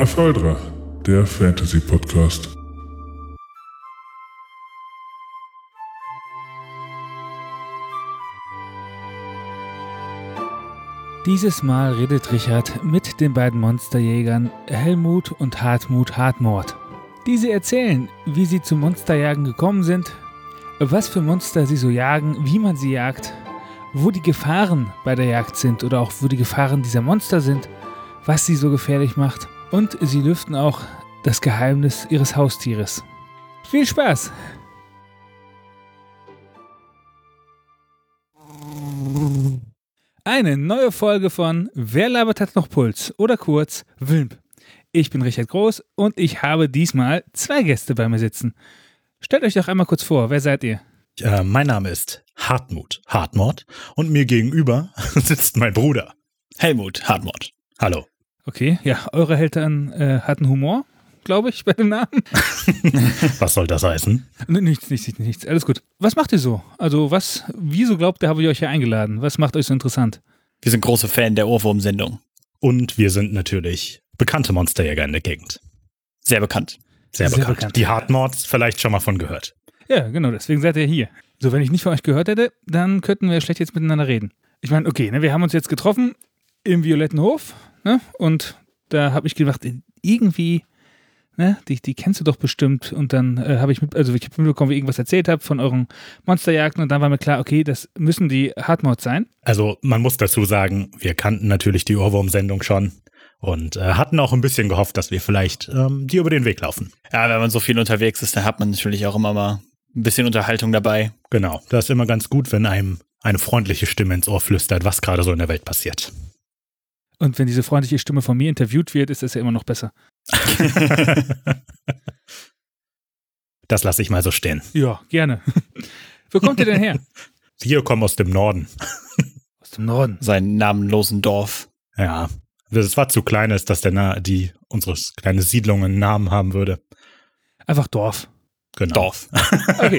Ephedra, der Fantasy-Podcast. Dieses Mal redet Richard mit den beiden Monsterjägern Helmut und Hartmut Hartmord. Diese erzählen, wie sie zum Monsterjagen gekommen sind, was für Monster sie so jagen, wie man sie jagt, wo die Gefahren bei der Jagd sind oder auch wo die Gefahren dieser Monster sind, was sie so gefährlich macht, und sie lüften auch das Geheimnis ihres Haustieres. Viel Spaß! Eine neue Folge von Wer labert hat noch Puls oder kurz Wilmp. Ich bin Richard Groß und ich habe diesmal 2 Gäste bei mir sitzen. Stellt euch doch einmal kurz vor, wer seid ihr? Mein Name ist Hartmut Hartmord und mir gegenüber sitzt mein Bruder Helmut Hartmord. Hallo. Okay, ja, eure Eltern hatten Humor, glaube ich, bei dem Namen. Was soll das heißen? Nichts, alles gut. Was macht ihr so? Also wieso glaubt ihr, habe ich euch hier eingeladen? Was macht euch so interessant? Wir sind große Fan der Ohrwurm-Sendung. Und wir sind natürlich bekannte Monsterjäger in der Gegend. Sehr bekannt. Sehr bekannt. Die Hartmords vielleicht schon mal von gehört. Ja, genau, deswegen seid ihr hier. So, wenn ich nicht von euch gehört hätte, dann könnten wir schlecht jetzt miteinander reden. Ich meine, okay, wir haben uns jetzt getroffen im Violetten Hof, ne? Und da habe ich gedacht, irgendwie, ne, die kennst du doch bestimmt. Und dann habe ich mitbekommen, wie ihr irgendwas erzählt habt von euren Monsterjagden. Und dann war mir klar, okay, das müssen die Hartmords sein. Also man muss dazu sagen, wir kannten natürlich die Ohrwurm-Sendung schon und hatten auch ein bisschen gehofft, dass wir vielleicht die über den Weg laufen. Ja, wenn man so viel unterwegs ist, dann hat man natürlich auch immer mal ein bisschen Unterhaltung dabei. Genau, das ist immer ganz gut, wenn einem eine freundliche Stimme ins Ohr flüstert, was gerade so in der Welt passiert. Und wenn diese freundliche Stimme von mir interviewt wird, ist das ja immer noch besser. Das lasse ich mal so stehen. Ja, gerne. Wo kommt ihr denn her? Wir kommen aus dem Norden. Aus dem Norden. Sein namenlosen Dorf. Ja, das war zu klein, als dass unsere kleine Siedlung einen Namen haben würde. Einfach Dorf. Genau. Dorf. Okay.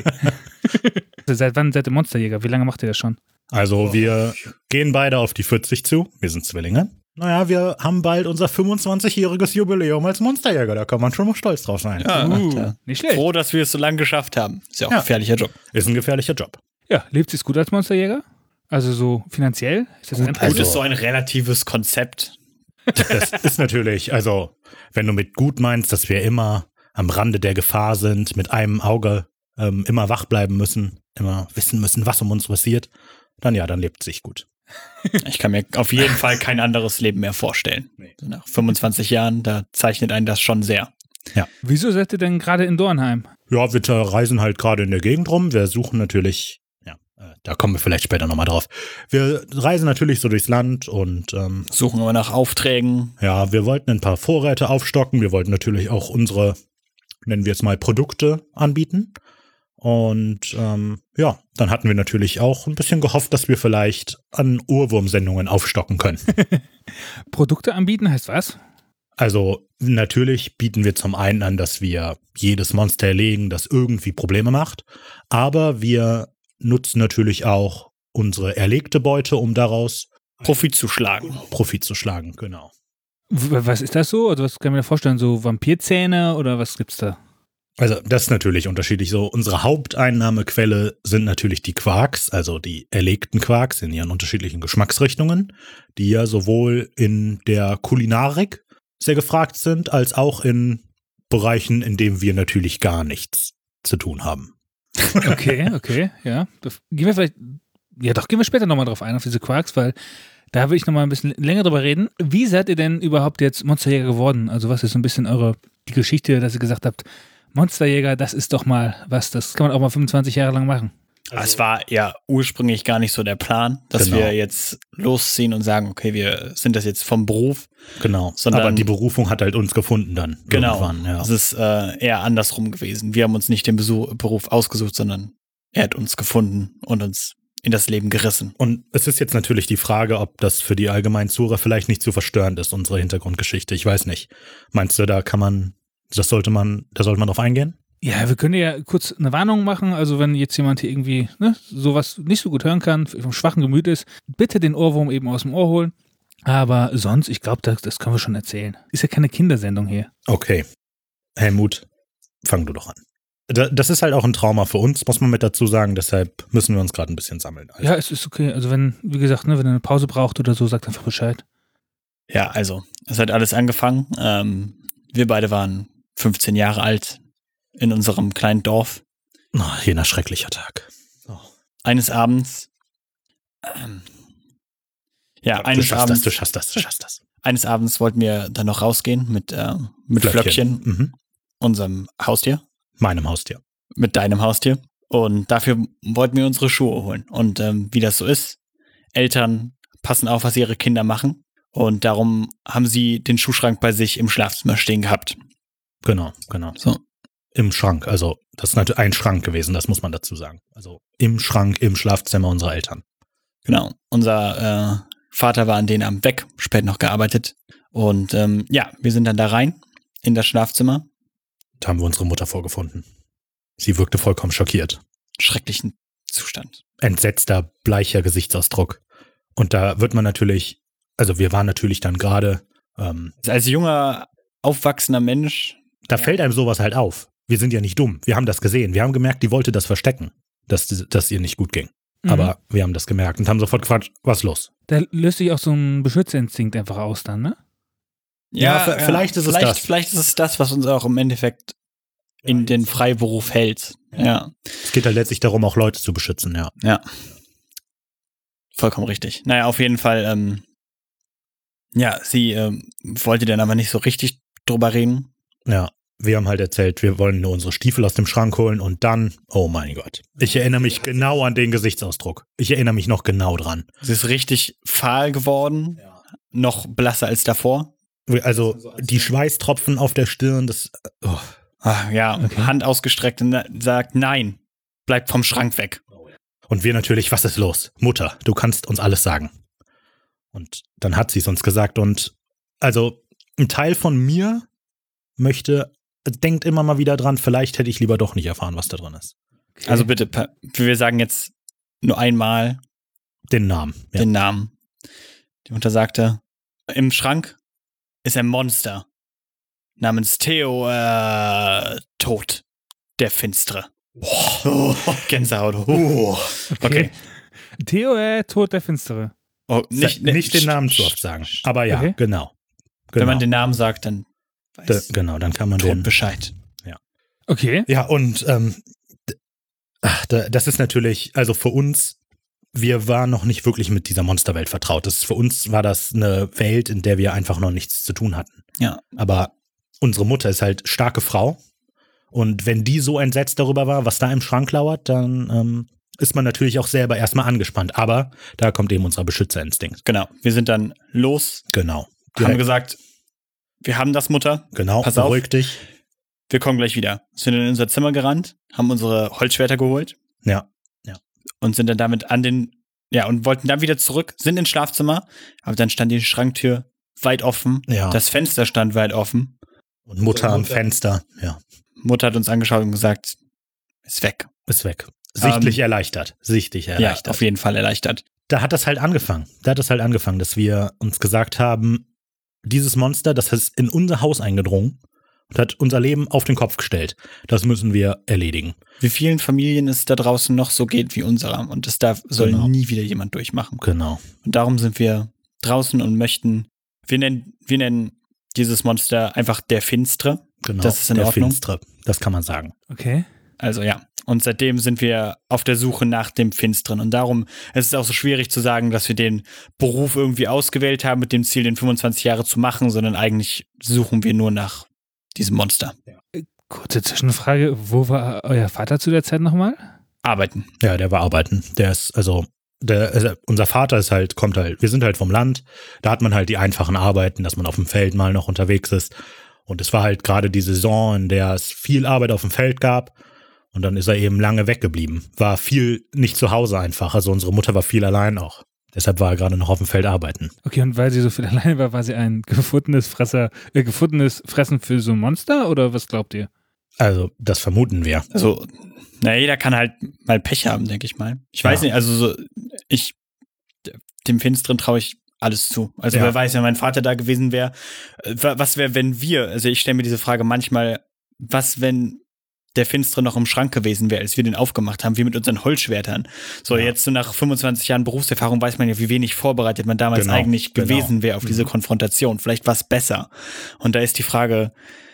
Seit wann seid ihr Monsterjäger? Wie lange macht ihr das schon? Also wir gehen beide auf die 40 zu. Wir sind Zwillinge. Naja, wir haben bald unser 25-jähriges Jubiläum als Monsterjäger. Da kann man schon mal stolz drauf sein. Ja, nicht schlecht. Froh, dass wir es so lange geschafft haben. Ist ja auch ein gefährlicher Job. Ist ein gefährlicher Job. Ja, lebt sich's gut als Monsterjäger? Also so finanziell? Ist das Gut ist so ein relatives Konzept. Das ist natürlich, also wenn du mit gut meinst, dass wir immer am Rande der Gefahr sind, mit einem Auge immer wach bleiben müssen, immer wissen müssen, was um uns passiert, dann lebt es sich gut. Ich kann mir auf jeden Fall kein anderes Leben mehr vorstellen. Nee. Nach 25 Jahren, da zeichnet einen das schon sehr. Ja. Wieso seid ihr denn gerade in Dornheim? Ja, wir reisen halt gerade in der Gegend rum. Wir suchen natürlich, da kommen wir vielleicht später nochmal drauf. Wir reisen natürlich so durchs Land und Suchen immer nach Aufträgen. ja, wir wollten ein paar Vorräte aufstocken. Wir wollten natürlich auch unsere, nennen wir es mal, Produkte anbieten. Und dann hatten wir natürlich auch ein bisschen gehofft, dass wir vielleicht an Ohrwurmsendungen aufstocken können. Produkte anbieten heißt was? Also natürlich bieten wir zum einen an, dass wir jedes Monster erlegen, das irgendwie Probleme macht. Aber wir nutzen natürlich auch unsere erlegte Beute, um daraus Profit zu schlagen. Genau. Was ist das so? Also was kann ich mir da vorstellen? So Vampirzähne oder was gibt's da? Also das ist natürlich unterschiedlich so. Unsere Haupteinnahmequelle sind natürlich die Quarks, also die erlegten Quarks in ihren unterschiedlichen Geschmacksrichtungen, die ja sowohl in der Kulinarik sehr gefragt sind, als auch in Bereichen, in denen wir natürlich gar nichts zu tun haben. Okay, ja. Gehen wir später nochmal drauf ein, auf diese Quarks, weil da will ich nochmal ein bisschen länger drüber reden. Wie seid ihr denn überhaupt jetzt Monsterjäger geworden? Also was ist so ein bisschen die Geschichte, dass ihr gesagt habt, Monsterjäger, das ist doch mal was, das kann man auch mal 25 Jahre lang machen. Also, es war ja ursprünglich gar nicht so der Plan, dass wir jetzt losziehen und sagen, okay, wir sind das jetzt vom Beruf. Genau, sondern, aber die Berufung hat halt uns gefunden dann. Genau, irgendwann, ja. Es ist eher andersrum gewesen. Wir haben uns nicht den Beruf ausgesucht, sondern er hat uns gefunden und uns in das Leben gerissen. Und es ist jetzt natürlich die Frage, ob das für die allgemeinen Zuhörer vielleicht nicht zu verstörend ist, unsere Hintergrundgeschichte. Ich weiß nicht. Meinst du, da sollte man drauf eingehen? Ja, wir können ja kurz eine Warnung machen. Also wenn jetzt jemand hier irgendwie sowas nicht so gut hören kann, vom schwachen Gemüt ist, bitte den Ohrwurm eben aus dem Ohr holen. Aber sonst, ich glaube, das können wir schon erzählen. Ist ja keine Kindersendung hier. Okay. Helmut, fang du doch an. Das ist halt auch ein Trauma für uns, muss man mit dazu sagen. Deshalb müssen wir uns gerade ein bisschen sammeln. Also. Ja, es ist okay. Also wenn, wie gesagt, ne, wenn ihr eine Pause braucht oder so, sagt einfach Bescheid. Ja, also, es hat alles angefangen. Wir beide waren 15 Jahre alt in unserem kleinen Dorf. Oh, jener schrecklicher Tag. Oh. Eines Abends, Du schaffst das. Eines Abends wollten wir dann noch rausgehen mit Flöckchen, Mhm. unserem Haustier, Meinem Haustier. mit deinem Haustier. Und dafür wollten wir unsere Schuhe holen. Und wie das so ist, Eltern passen auf, was ihre Kinder machen. Und darum haben sie den Schuhschrank bei sich im Schlafzimmer stehen gehabt. Genau. So. Im Schrank. Also, das ist natürlich ein Schrank gewesen, das muss man dazu sagen. Also, im Schrank, im Schlafzimmer unserer Eltern. Genau. Unser Vater war an den Abend weg, spät noch gearbeitet. Und wir sind dann da rein in das Schlafzimmer. Da haben wir unsere Mutter vorgefunden. Sie wirkte vollkommen schockiert. Schrecklichen Zustand. Entsetzter, bleicher Gesichtsausdruck. Und da wird man natürlich, also wir waren natürlich dann gerade, Als junger, aufwachsender Mensch. da fällt einem sowas halt auf. Wir sind ja nicht dumm. Wir haben das gesehen. Wir haben gemerkt, die wollte das verstecken, dass ihr nicht gut ging. Aber wir haben das gemerkt und haben sofort gefragt, was ist los? Da löst sich auch so ein Beschützerinstinkt einfach aus dann, ne? Vielleicht ist es das. Vielleicht ist es das, was uns auch im Endeffekt in den Freiberuf hält. Ja. Es geht halt letztlich darum, auch Leute zu beschützen, ja. Ja. Vollkommen richtig. Naja, auf jeden Fall, sie wollte dann aber nicht so richtig drüber reden. Ja, wir haben halt erzählt, wir wollen nur unsere Stiefel aus dem Schrank holen und dann, oh mein Gott. Ich erinnere mich genau an den Gesichtsausdruck. Ich erinnere mich noch genau dran. Sie ist richtig fahl geworden, noch blasser als davor. Also die Schweißtropfen auf der Stirn, das, oh. Okay. Hand ausgestreckt und sagt, nein, bleib vom Schrank weg. Und wir natürlich, was ist los? Mutter, du kannst uns alles sagen. Und dann hat sie es uns gesagt und also ein Teil von mir denkt immer mal wieder dran, vielleicht hätte ich lieber doch nicht erfahren, was da drin ist. Okay. Also bitte, wir sagen jetzt nur einmal Den Namen. Ja. den Namen. Die Mutter sagte, im Schrank ist ein Monster namens Theo Tod, der Finstere. Oh, Gänsehaut. Okay. Theo, Tod der Finstere. Oh, Nicht den Namen zu oft sagen. Aber ja, Okay. genau. Wenn man den Namen sagt, dann weiß Genau, dann kann man Tod den Bescheid. Okay. Ja, und das ist natürlich, also für uns, wir waren noch nicht wirklich mit dieser Monsterwelt vertraut. Für uns war das eine Welt, in der wir einfach noch nichts zu tun hatten. Ja. Aber unsere Mutter ist halt starke Frau. Und wenn die so entsetzt darüber war, was da im Schrank lauert, dann ist man natürlich auch selber erstmal angespannt. Aber da kommt eben unser Beschützerinstinkt. Genau. Wir sind dann los, Genau. haben gesagt, wir haben das, Mutter. Genau, Pass auf. beruhig dich. Wir kommen gleich wieder. Sind in unser Zimmer gerannt, haben unsere Holzschwerter geholt Ja. und sind dann damit und wollten dann wieder zurück, sind ins Schlafzimmer, aber dann stand die Schranktür weit offen, Ja. das Fenster stand weit offen. Und Mutter am Fenster. Ja. Mutter hat uns angeschaut und gesagt, ist weg. Ist weg. Sichtlich erleichtert. Ja, auf jeden Fall erleichtert. Da hat das halt angefangen, dass wir uns gesagt haben, dieses Monster, das ist in unser Haus eingedrungen und hat unser Leben auf den Kopf gestellt. Das müssen wir erledigen. Wie vielen Familien es da draußen noch so geht wie unserer und das soll Genau. nie wieder jemand durchmachen. Genau. Und darum sind wir draußen und möchten, wir nennen dieses Monster einfach der Finstere. Genau. Das ist in der Ordnung. Finstere. Das kann man sagen. Okay. Also ja, und seitdem sind wir auf der Suche nach dem Finsteren. Und darum ist es auch so schwierig zu sagen, dass wir den Beruf irgendwie ausgewählt haben mit dem Ziel, den 25 Jahre zu machen, sondern eigentlich suchen wir nur nach diesem Monster. Kurze Zwischenfrage, wo war euer Vater zu der Zeit nochmal? Arbeiten. Ja, der war arbeiten. Unser Vater wir sind halt vom Land, da hat man halt die einfachen Arbeiten, dass man auf dem Feld mal noch unterwegs ist. Und es war halt gerade die Saison, in der es viel Arbeit auf dem Feld gab. Und dann ist er eben lange weggeblieben. War viel nicht zu Hause einfach. Also unsere Mutter war viel allein auch. Deshalb war er gerade noch auf dem Feld arbeiten. Okay, und weil sie so viel alleine war sie ein gefundenes Fressen für so ein Monster? Oder was glaubt ihr? Also, das vermuten wir. Also, jeder kann halt mal Pech haben, denke ich mal. Ich weiß nicht, also dem Finsteren traue ich alles zu. Also Ja. wer weiß, wenn mein Vater da gewesen wäre, was wäre, wenn wir, also ich stelle mir diese Frage manchmal, was, wenn der Finstere noch im Schrank gewesen wäre, als wir den aufgemacht haben, wie mit unseren Holzschwertern. So, jetzt so nach 25 Jahren Berufserfahrung weiß man ja, wie wenig vorbereitet man damals eigentlich gewesen wäre auf diese Konfrontation. Vielleicht war es besser. Und da ist die Frage.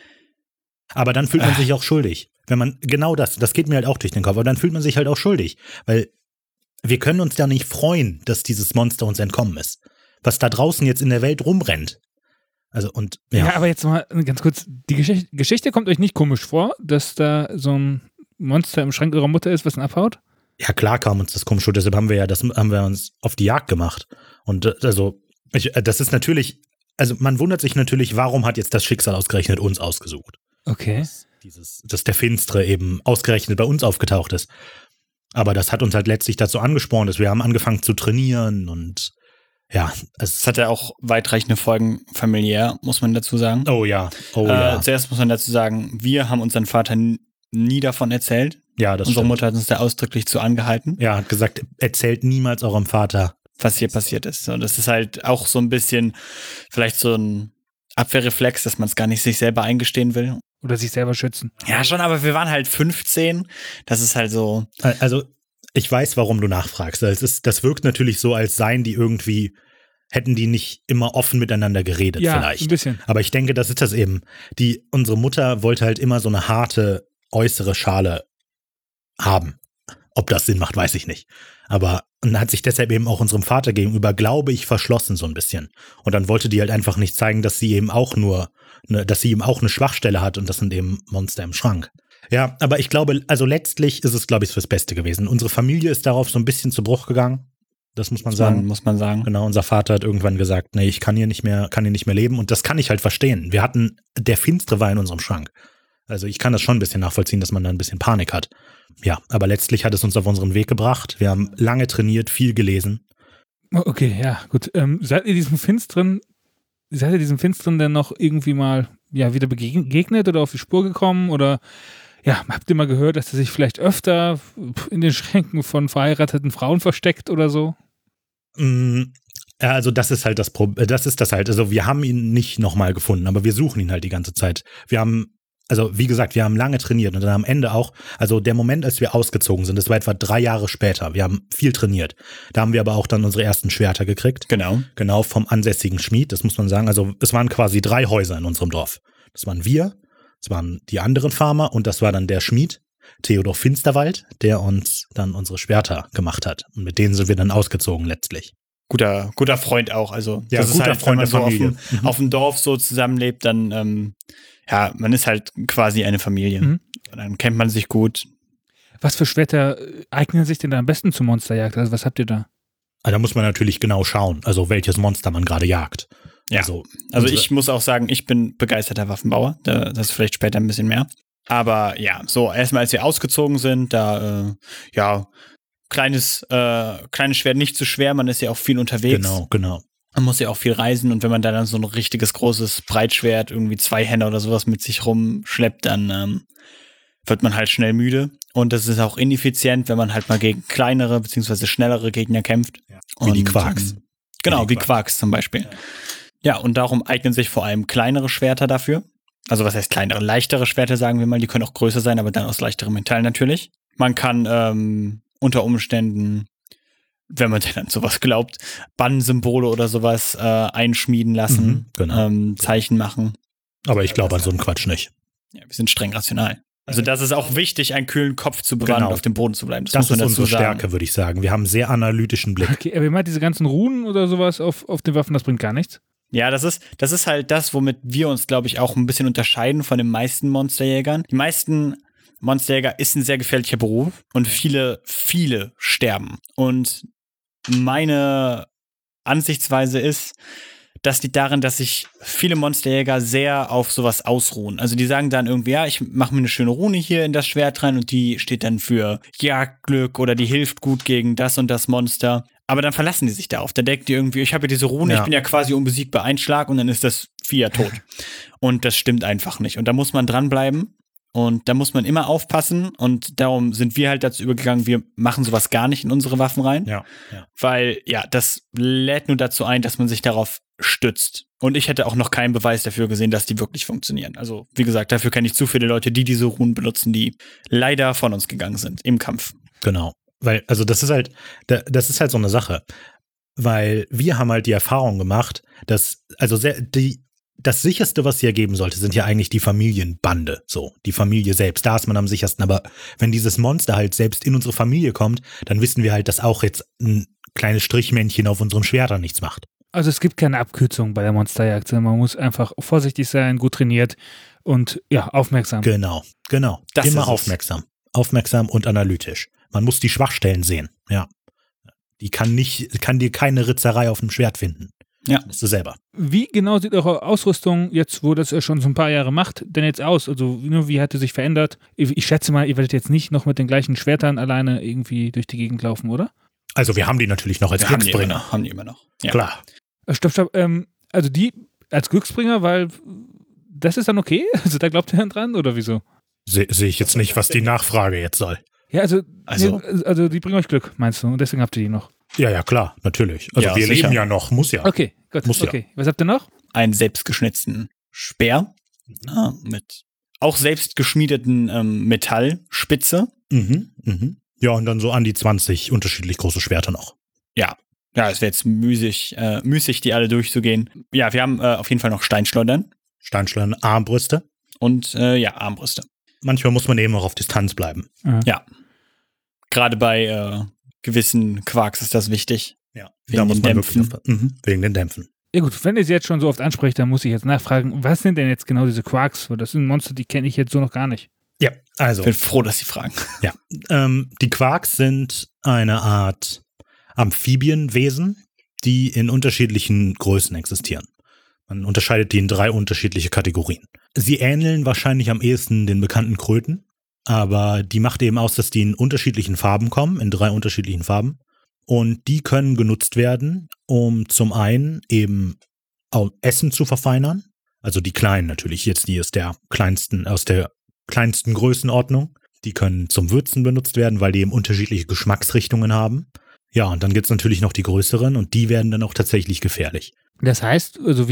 Aber dann fühlt man sich auch schuldig. Wenn man, genau das geht mir halt auch durch den Kopf, aber dann fühlt man sich halt auch schuldig. Weil wir können uns ja nicht freuen, dass dieses Monster uns entkommen ist. Was da draußen jetzt in der Welt rumrennt. Also und Ja, aber jetzt mal ganz kurz, die Geschichte kommt euch nicht komisch vor, dass da so ein Monster im Schrank eurer Mutter ist, was ihn abhaut? Ja, klar kam uns das komisch vor, deshalb haben wir uns auf die Jagd gemacht. Und das ist natürlich, also man wundert sich natürlich, warum hat jetzt das Schicksal ausgerechnet uns ausgesucht? Okay. Dass der Finstere eben ausgerechnet bei uns aufgetaucht ist. Aber das hat uns halt letztlich dazu angespornt, dass wir haben angefangen zu trainieren und ja. Es hat ja auch weitreichende Folgen familiär, muss man dazu sagen. Oh ja. Zuerst muss man dazu sagen, wir haben unseren Vater nie davon erzählt. Ja, das Unsere stimmt. Mutter hat uns da ausdrücklich zu angehalten. Ja, hat gesagt, erzählt niemals eurem Vater. Was hier passiert ist. Und das ist halt auch so ein bisschen vielleicht so ein Abwehrreflex, dass man es gar nicht sich selber eingestehen will. Oder sich selber schützen. Ja, schon, aber wir waren halt 15. Das ist halt so. Also, ich weiß, warum du nachfragst. Das wirkt natürlich so, als seien die irgendwie, hätten die nicht immer offen miteinander geredet vielleicht. Ja, ein bisschen. Aber ich denke, das ist das eben. Unsere Mutter wollte halt immer so eine harte äußere Schale haben. Ob das Sinn macht, weiß ich nicht. Aber und hat sich deshalb eben auch unserem Vater gegenüber, glaube ich, verschlossen so ein bisschen. Und dann wollte die halt einfach nicht zeigen, dass sie eben auch eine Schwachstelle hat und das sind eben Monster im Schrank. Ja, aber ich glaube, also letztlich ist es, glaube ich, fürs Beste gewesen. Unsere Familie ist darauf so ein bisschen zu Bruch gegangen. Das muss man sagen. Muss man sagen. Genau, unser Vater hat irgendwann gesagt, nee, ich kann hier nicht mehr leben. Und das kann ich halt verstehen. Der Finstere war in unserem Schrank. Also ich kann das schon ein bisschen nachvollziehen, dass man da ein bisschen Panik hat. Ja, aber letztlich hat es uns auf unseren Weg gebracht. Wir haben lange trainiert, viel gelesen. Okay, ja, gut. Seid ihr diesem Finsteren denn noch irgendwie mal wieder begegnet oder auf die Spur gekommen? Oder ja, habt ihr mal gehört, dass er sich vielleicht öfter in den Schränken von verheirateten Frauen versteckt oder so? Also das ist halt das Problem. Das ist das halt. Also wir haben ihn nicht nochmal gefunden, aber wir suchen ihn halt die ganze Zeit. Also wie gesagt, wir haben lange trainiert und dann am Ende auch, also der Moment, als wir ausgezogen sind, das war etwa 3 Jahre später, wir haben viel trainiert. Da haben wir aber auch dann unsere ersten Schwerter gekriegt. Genau, vom ansässigen Schmied, das muss man sagen. Also es waren quasi 3 Häuser in unserem Dorf. Das waren wir, das waren die anderen Farmer und das war dann der Schmied, Theodor Finsterwald, der uns dann unsere Schwerter gemacht hat. Und mit denen sind wir dann ausgezogen letztlich. Guter Freund auch. Also ja, das guter ist halt, Freund wenn man der so Familie. auf dem Dorf so zusammenlebt, dann man ist halt quasi eine Familie. Und dann kennt man sich gut. Was für Schwerter eignen sich denn da am besten zur Monsterjagd? Also was habt ihr da? Da muss man natürlich genau schauen, also welches Monster man gerade jagt. Ja, also ich muss auch sagen, ich bin begeisterter Waffenbauer. Das ist vielleicht später ein bisschen mehr. Aber ja, so erstmal als wir ausgezogen sind, da kleines Schwert, nicht zu schwer, man ist ja auch viel unterwegs. Genau. Man muss ja auch viel reisen und wenn man dann so ein richtiges großes Breitschwert, irgendwie 2 Hände oder sowas mit sich rumschleppt, dann wird man halt schnell müde. Und das ist auch ineffizient, wenn man halt mal gegen kleinere bzw. schnellere Gegner kämpft. Wie die Quarks. Genau, wie Quarks zum Beispiel. Ja, und darum eignen sich vor allem kleinere Schwerter dafür. Also was heißt kleinere? Leichtere Schwerter, sagen wir mal. Die können auch größer sein, aber dann aus leichterem Metall natürlich. Man kann unter Umständen, wenn man denn an sowas glaubt, Bannsymbole oder sowas einschmieden lassen, Zeichen machen. Aber ich glaube an so einen Quatsch nicht. Ja, wir sind streng rational. Also das ist auch wichtig, einen kühlen Kopf zu bewahren und auf dem Boden zu bleiben. Das ist unsere Stärke, würde ich sagen. Wir haben einen sehr analytischen Blick. Okay, aber ihr meint, diese ganzen Runen oder sowas auf den Waffen, das bringt gar nichts? Ja, das ist halt das, womit wir uns, glaube ich, auch ein bisschen unterscheiden von den meisten Monsterjägern. Die meisten Monsterjäger ist ein sehr gefährlicher Beruf und viele sterben. Und meine Ansichtsweise ist, das liegt darin, dass sich viele Monsterjäger sehr auf sowas ausruhen. Also die sagen dann irgendwie, ja, ich mache mir eine schöne Rune hier in das Schwert rein und die steht dann für Jagdglück oder die hilft gut gegen das und das Monster. Aber dann verlassen die sich darauf. Dann denken die irgendwie, ich habe ja diese Rune, ich bin ja quasi unbesiegbar, ein Schlag und dann ist das Vieh ja tot. Und das stimmt einfach nicht. Und da muss man dranbleiben. Und da muss man immer aufpassen und darum sind wir halt dazu übergegangen, wir machen sowas gar nicht in unsere Waffen rein. Ja. Weil, das lädt nur dazu ein, dass man sich darauf stützt. Und ich hätte auch noch keinen Beweis dafür gesehen, dass die wirklich funktionieren. Also, wie gesagt, dafür kenne ich zu viele Leute, die diese Runen benutzen, die leider von uns gegangen sind im Kampf. Genau. Weil, also das ist halt so eine Sache. Weil wir haben halt die Erfahrung gemacht, dass, das sicherste, was hier geben sollte, sind ja eigentlich die Familienbande. So, die Familie selbst. Da ist man am sichersten. Aber wenn dieses Monster halt selbst in unsere Familie kommt, dann wissen wir halt, dass auch jetzt ein kleines Strichmännchen auf unserem Schwerter nichts macht. Also es gibt keine Abkürzung bei der Monsterjagd, sondern man muss einfach vorsichtig sein, gut trainiert und aufmerksam. Genau. Das Immer ist es. aufmerksam. Aufmerksam und analytisch. Man muss die Schwachstellen sehen. Ja. Die kann dir keine Ritzerei auf dem Schwert finden. Ja. Musst du selber. Wie genau sieht eure Ausrüstung jetzt, wo das ja schon so ein paar Jahre macht, denn jetzt aus? Also wie hat sie sich verändert? Ich schätze mal, ihr werdet jetzt nicht noch mit den gleichen Schwertern alleine irgendwie durch die Gegend laufen, oder? Also wir haben die natürlich noch als Glücksbringer. Haben die immer noch. Ja. Klar. Stopp. Also die als Glücksbringer, weil das ist dann okay? Also da glaubt ihr dann dran oder wieso? Sehe ich jetzt nicht, was die Nachfrage jetzt soll. Ja, also die bringen euch Glück, meinst du? Und deswegen habt ihr die noch. Ja, klar, natürlich. Also Ja, wir sicher. leben ja noch, muss ja. Okay, gut. Muss ja. Okay. Was habt ihr noch? Einen selbstgeschnitzten Speer mit auch selbstgeschmiedeten Metallspitze. Ja, und dann so an die 20 unterschiedlich große Schwerter noch. Ja, es wäre jetzt müßig, die alle durchzugehen. Ja, wir haben auf jeden Fall noch Steinschleudern Steinschleudern, Armbrüste. und Armbrüste. Manchmal muss man eben auch auf Distanz bleiben. Ja. Gerade bei gewissen Quarks ist das wichtig. Ja, Wegen da muss den man Dämpfen. wirklich aufpassen. Wegen den Dämpfen. Ja gut, wenn ihr sie jetzt schon so oft ansprecht, dann muss ich jetzt nachfragen, was sind denn jetzt genau diese Quarks? Weil das sind Monster, die kenne ich jetzt so noch gar nicht. Ja, also. Ich bin froh, dass Sie fragen. Ja, die Quarks sind eine Art Amphibienwesen, die in unterschiedlichen Größen existieren. Man unterscheidet die in 3 unterschiedliche Kategorien. Sie ähneln wahrscheinlich am ehesten den bekannten Kröten, aber die macht eben aus, dass die in unterschiedlichen Farben kommen, in 3 unterschiedlichen Farben. Und die können genutzt werden, um zum einen eben Essen zu verfeinern. Also die kleinen natürlich, jetzt die aus der kleinsten Größenordnung. Die können zum Würzen benutzt werden, weil die eben unterschiedliche Geschmacksrichtungen haben. Ja, und dann gibt's natürlich noch die größeren und die werden dann auch tatsächlich gefährlich. Das heißt, also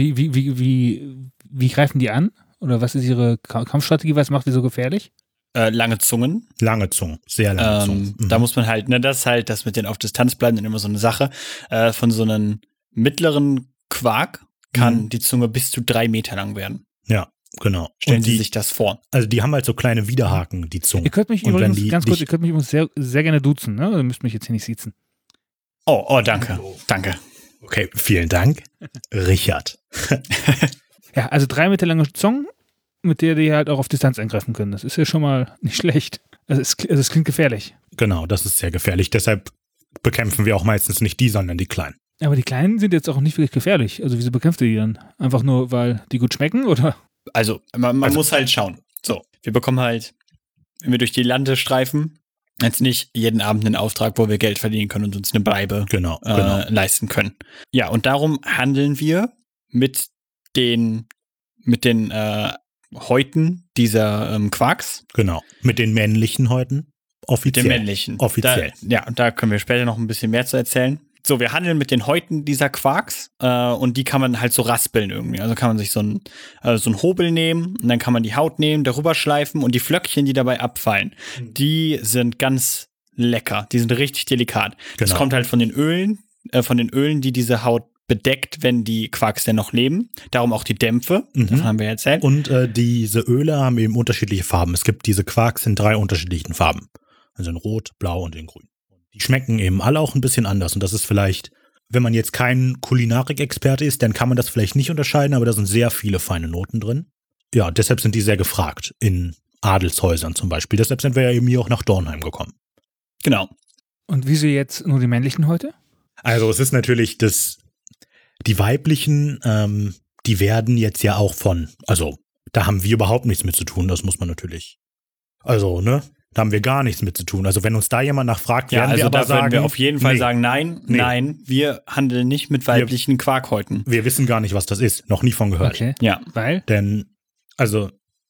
wie greifen die an? Oder was ist ihre Kampfstrategie? Was macht die so gefährlich? Lange Zungen. Lange Zungen, sehr lange Zungen. Da muss man halt, das ist halt, das mit den auf Distanz bleiben, dann immer so eine Sache. Von so einem mittleren Quark kann die Zunge bis zu 3 Meter lang werden. Ja, genau. Stellen und Sie sich das vor. Also die haben halt so kleine Widerhaken, die Zungen. Ihr könnt mich Und wenn übrigens, die ganz kurz, nicht- ihr könnt mich übrigens sehr, sehr gerne duzen, ne? Ihr müsst mich jetzt hier nicht siezen. Oh, danke. Danke. Okay, vielen Dank. Richard. Ja, also 3 Meter lange Zungen, mit der die halt auch auf Distanz angreifen können. Das ist ja schon mal nicht schlecht. Also es klingt gefährlich. Genau, das ist sehr gefährlich. Deshalb bekämpfen wir auch meistens nicht die, sondern die Kleinen. Aber die Kleinen sind jetzt auch nicht wirklich gefährlich. Also wieso bekämpft ihr die dann? Einfach nur, weil die gut schmecken, oder? Also, man muss halt schauen. So, wir bekommen halt, wenn wir durch die Lande streifen, jetzt nicht jeden Abend einen Auftrag, wo wir Geld verdienen können und uns eine Bleibe Genau. leisten können. Ja, und darum handeln wir mit den Häuten dieser Quarks. Genau. Mit den männlichen Häuten. Mit Offiziell. den männlichen. Offiziell. Und da können wir später noch ein bisschen mehr zu erzählen. So, wir handeln mit den Häuten dieser Quarks und die kann man halt so raspeln irgendwie. Also kann man sich so einen Hobel nehmen und dann kann man die Haut nehmen, darüber schleifen und die Flöckchen, die dabei abfallen, die sind ganz lecker. Die sind richtig delikat. Das Genau. kommt halt von den Ölen, die diese Haut bedeckt, wenn die Quarks denn noch leben. Darum auch die Dämpfe, davon haben wir ja erzählt. Und diese Öle haben eben unterschiedliche Farben. Es gibt diese Quarks in 3 unterschiedlichen Farben. Also in Rot, Blau und in Grün. Die schmecken eben alle auch ein bisschen anders. Und das ist vielleicht, wenn man jetzt kein Kulinarik-Experte ist, dann kann man das vielleicht nicht unterscheiden, aber da sind sehr viele feine Noten drin. Ja, deshalb sind die sehr gefragt. In Adelshäusern zum Beispiel. Deshalb sind wir ja eben hier auch nach Dornheim gekommen. Genau. Und wieso jetzt nur die männlichen Häute? Also es ist natürlich die weiblichen, die werden jetzt ja auch da haben wir überhaupt nichts mit zu tun, das muss man natürlich, da haben wir gar nichts mit zu tun. Also wenn uns da jemand nachfragt, Ja, werden also wir aber da würden sagen, wir auf jeden Fall nee, sagen, nein, wir handeln nicht mit weiblichen Quarkhäuten. wir wissen gar nicht, was das ist, noch nie von gehört. Okay. Ja. Weil? Denn, also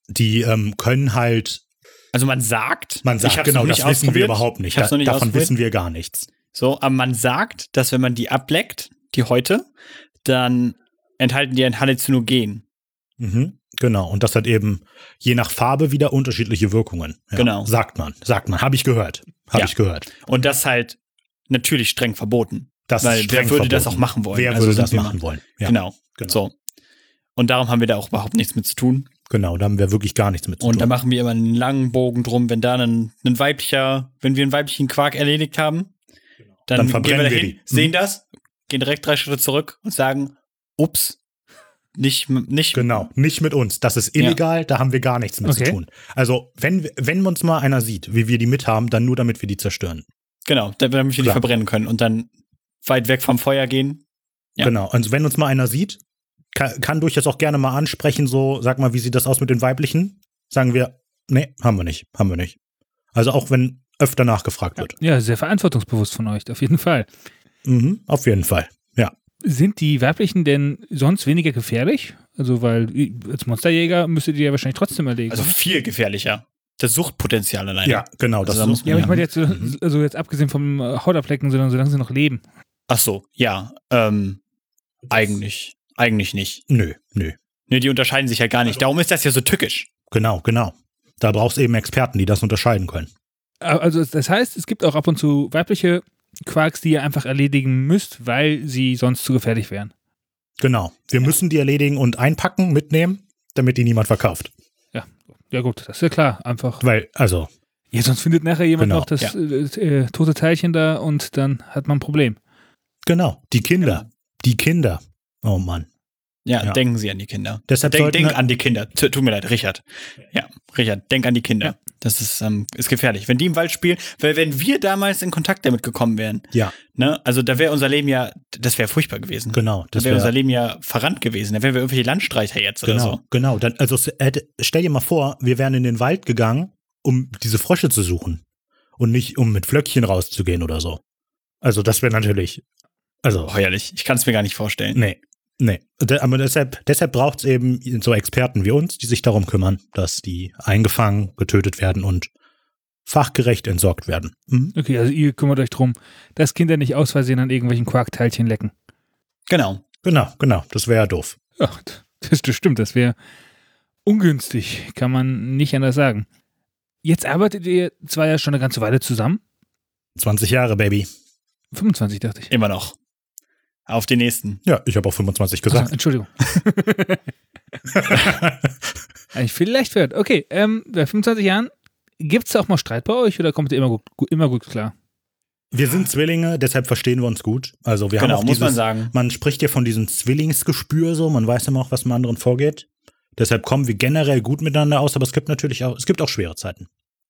Die können halt. Also man sagt Genau, das wissen wir überhaupt nicht. Davon wissen wir gar nichts. So, aber man sagt, dass wenn man die ableckt, die Häute, dann enthalten die ein Halluzinogen. Mhm, genau, und das hat eben je nach Farbe wieder unterschiedliche Wirkungen. Ja, genau. Sagt man. Habe ich gehört. Und das halt natürlich streng verboten. Weil wer würde das auch machen wollen? Wer würde das machen wollen? Ja, genau. So. Und darum haben wir da auch überhaupt nichts mit zu tun. Genau, da haben wir wirklich gar nichts mit zu tun. Und da machen wir immer einen langen Bogen drum, wenn da wenn wir einen weiblichen Quark erledigt haben, dann gehen wir dahin, sehen das, gehen direkt 3 Schritte zurück und sagen, ups, nicht. Genau, nicht mit uns. Das ist illegal, da haben wir gar nichts mit zu tun. Also, wenn uns mal einer sieht, wie wir die mithaben, dann nur damit wir die zerstören. Genau, damit wir die verbrennen können und dann weit weg vom Feuer gehen. Ja. Genau, also wenn uns mal einer sieht, kann durchaus auch gerne mal ansprechen, so, sag mal, wie sieht das aus mit den weiblichen? Sagen wir, nee, haben wir nicht. Also auch wenn öfter nachgefragt wird. Ja, sehr verantwortungsbewusst von euch, auf jeden Fall. Mhm, auf jeden Fall, ja. Sind die weiblichen denn sonst weniger gefährlich? Also, weil als Monsterjäger müsstet ihr ja wahrscheinlich trotzdem erlegen. Also viel gefährlicher. Das Suchtpotenzial alleine. Ja, genau. Das muss man. Ja, aber ich meine jetzt, also jetzt abgesehen vom Hautablecken, sondern solange sie noch leben. Ach so, ja. Eigentlich nicht. Nö. Nö, die unterscheiden sich ja gar nicht. Darum ist das ja so tückisch. Genau. Da brauchst du eben Experten, die das unterscheiden können. Also das heißt, es gibt auch ab und zu weibliche Quarks, die ihr einfach erledigen müsst, weil sie sonst zu gefährlich wären. Genau. Wir müssen die erledigen und einpacken, mitnehmen, damit die niemand verkauft. Ja gut, das ist ja klar. Einfach. Weil, also. Ja, sonst findet nachher jemand noch das tote Teilchen da und dann hat man ein Problem. Genau. Die Kinder. Oh Mann. Ja, denken Sie an die Kinder. Deshalb denk an die Kinder. Tut mir leid, Richard. Ja, Richard, denk an die Kinder. Ja. Das ist gefährlich. Wenn die im Wald spielen, weil wenn wir damals in Kontakt damit gekommen wären, ne, also da wäre unser Leben das wäre furchtbar gewesen. Genau. Da wäre unser Leben ja verrannt gewesen. Da wären wir irgendwelche Landstreicher jetzt oder so. Genau. Also stell dir mal vor, wir wären in den Wald gegangen, um diese Frösche zu suchen und nicht, um mit Flöckchen rauszugehen oder so. Also das wäre natürlich, heuerlich. Ich kann es mir gar nicht vorstellen. Nee. Aber deshalb braucht es eben so Experten wie uns, die sich darum kümmern, dass die eingefangen, getötet werden und fachgerecht entsorgt werden. Mhm. Okay, also ihr kümmert euch drum, dass Kinder nicht aus Versehen an irgendwelchen Quarkteilchen lecken. Genau. Das wäre ja doof. Ja, das stimmt, das wäre ungünstig, kann man nicht anders sagen. Jetzt arbeitet ihr zwar ja schon eine ganze Weile zusammen. 20 Jahre, Baby. 25, dachte ich. Immer noch. Auf den nächsten. Ja, ich habe auch 25 gesagt. Also, Entschuldigung. Ich vielleicht gehört. Okay, bei 25 Jahren, gibt es auch mal Streit bei euch oder kommt ihr immer gut klar? Wir sind Zwillinge, deshalb verstehen wir uns gut. Also wir haben auch muss man sagen. Man spricht ja von diesem Zwillingsgespür so, man weiß immer auch, was im anderen vorgeht. Deshalb kommen wir generell gut miteinander aus, aber es gibt auch schwere Zeiten.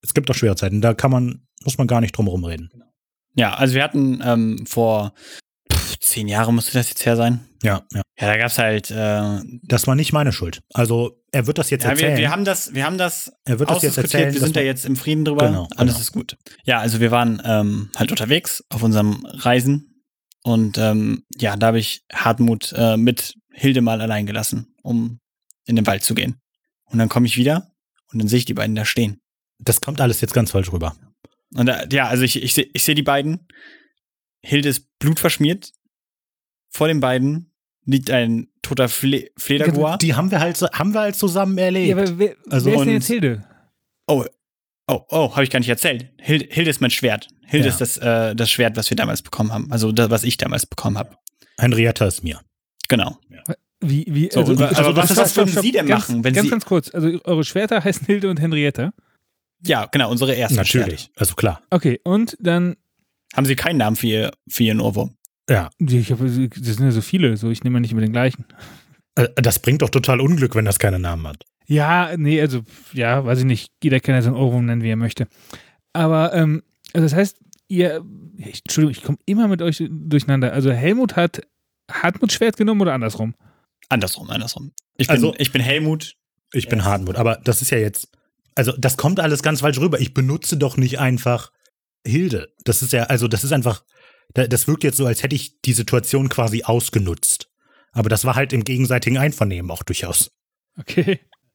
Da muss man gar nicht drum herum reden. Ja, also wir hatten vor 10 Jahre müsste das jetzt her sein. Ja. Ja, da gab's halt. Das war nicht meine Schuld. Also er wird das jetzt erzählen. Wir haben das. Er wird das jetzt erzählen. Wir sind ja jetzt im Frieden drüber. Genau. Alles ist gut. Ja, also wir waren halt unterwegs auf unserem Reisen und da habe ich Hartmut mit Hilde mal allein gelassen, um in den Wald zu gehen. Und dann komme ich wieder und dann sehe ich die beiden da stehen. Das kommt alles jetzt ganz falsch rüber. Und also ich sehe die beiden. Hilde ist blutverschmiert. Vor den beiden liegt ein toter Fledergoa. Die haben wir halt zusammen erlebt. Ja, aber wer ist denn jetzt Hilde? Oh, habe ich gar nicht erzählt. Hilde ist mein Schwert. Hilde ist das Schwert, was wir damals bekommen haben. Also das, was ich damals bekommen habe. Henrietta ist mir. Genau. Ja. Wie? So, also was würden Sie denn machen, wenn Sie... Ganz kurz, also eure Schwerter heißen Hilde und Henrietta? Ja, genau, unsere ersten Natürlich, Schwerter. Also klar. Okay, und dann... Haben Sie keinen Namen für Ihren Ohrwurm? Ja. Das sind ja so viele, so ich nehme ja nicht immer den gleichen. Das bringt doch total Unglück, wenn das keine Namen hat. Ja, nee, also, ja, weiß ich nicht. Jeder kann ja seinen Ohrwurm nennen, wie er möchte. Aber, also das heißt, Entschuldigung, ich komme immer mit euch durcheinander. Also Helmut hat Hartmuts Schwert genommen oder andersrum? Andersrum. Ich bin Helmut. Ich bin Hartmut, aber das ist ja jetzt, also das kommt alles ganz falsch rüber. Ich benutze doch nicht einfach Hilde. Das ist einfach, das wirkt jetzt so, als hätte ich die Situation quasi ausgenutzt. Aber das war halt im gegenseitigen Einvernehmen auch durchaus. Okay.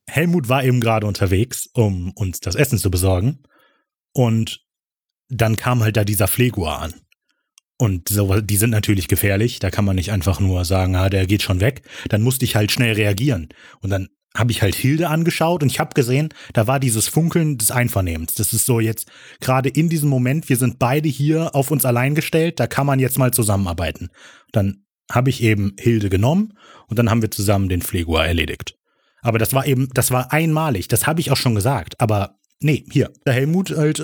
Helmut war eben gerade unterwegs, um uns das Essen zu besorgen. Und dann kam halt da dieser Flegua an. Und so, die sind natürlich gefährlich. Da kann man nicht einfach nur sagen, der geht schon weg. Dann musste ich halt schnell reagieren. Und dann habe ich halt Hilde angeschaut und ich habe gesehen, da war dieses Funkeln des Einvernehmens. Das ist so jetzt gerade in diesem Moment, wir sind beide hier auf uns allein gestellt, da kann man jetzt mal zusammenarbeiten. Dann habe ich eben Hilde genommen und dann haben wir zusammen den Flegua erledigt. Aber das war einmalig, das habe ich auch schon gesagt. Aber nee, hier, der Helmut halt,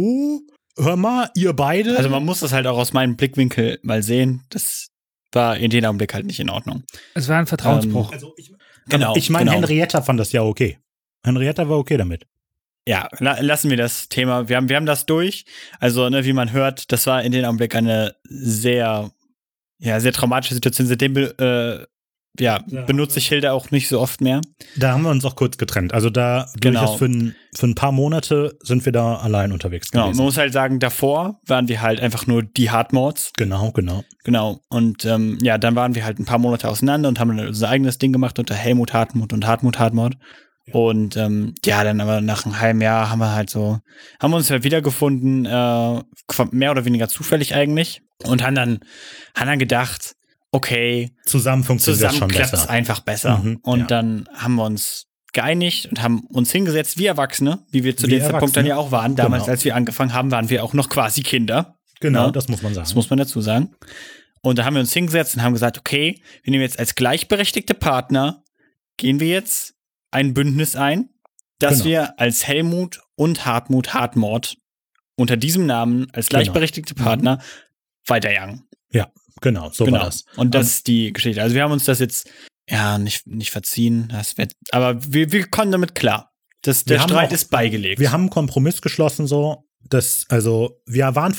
hör mal, ihr beide. Also man muss das halt auch aus meinem Blickwinkel mal sehen. Das war in dem Augenblick halt nicht in Ordnung. Es war ein Vertrauensbruch. Ich meine, Henrietta fand das ja okay. Henrietta war okay damit. Ja, lassen wir das Thema. Wir haben das durch. Also, wie man hört, das war in dem Augenblick eine sehr traumatische Situation. Seitdem benutze ich Hilde auch nicht so oft mehr. Da haben wir uns auch kurz getrennt. Also da durchaus für ein paar Monate sind wir da allein unterwegs gewesen. Genau, man muss halt sagen, davor waren wir halt einfach nur die Hardmods. Genau. Und dann waren wir halt ein paar Monate auseinander und haben dann unser eigenes Ding gemacht unter Helmut Hartmut und Hartmut Hartmod. Und dann aber nach einem halben Jahr haben wir uns halt wiedergefunden, mehr oder weniger zufällig eigentlich. Und haben dann gedacht, okay, zusammen funktioniert das schon klappt besser. es einfach besser. Dann haben wir uns geeinigt und haben uns hingesetzt wie Erwachsene, wie wir zu dem Zeitpunkt dann ja auch waren. Damals, als wir angefangen haben, waren wir auch noch quasi Kinder. Genau, das muss man sagen. Das muss man dazu sagen. Und da haben wir uns hingesetzt und haben gesagt, okay, wir nehmen jetzt als gleichberechtigte Partner, gehen wir jetzt ein Bündnis ein, dass wir als Helmut und Hartmut Hartmord unter diesem Namen als gleichberechtigte Partner weiterjagen. Ja, genau, so war das. Und das ist die Geschichte. Also wir haben uns das jetzt nicht verziehen, aber wir kommen damit klar. Der Streit ist beigelegt. Wir haben einen Kompromiss geschlossen, wir waren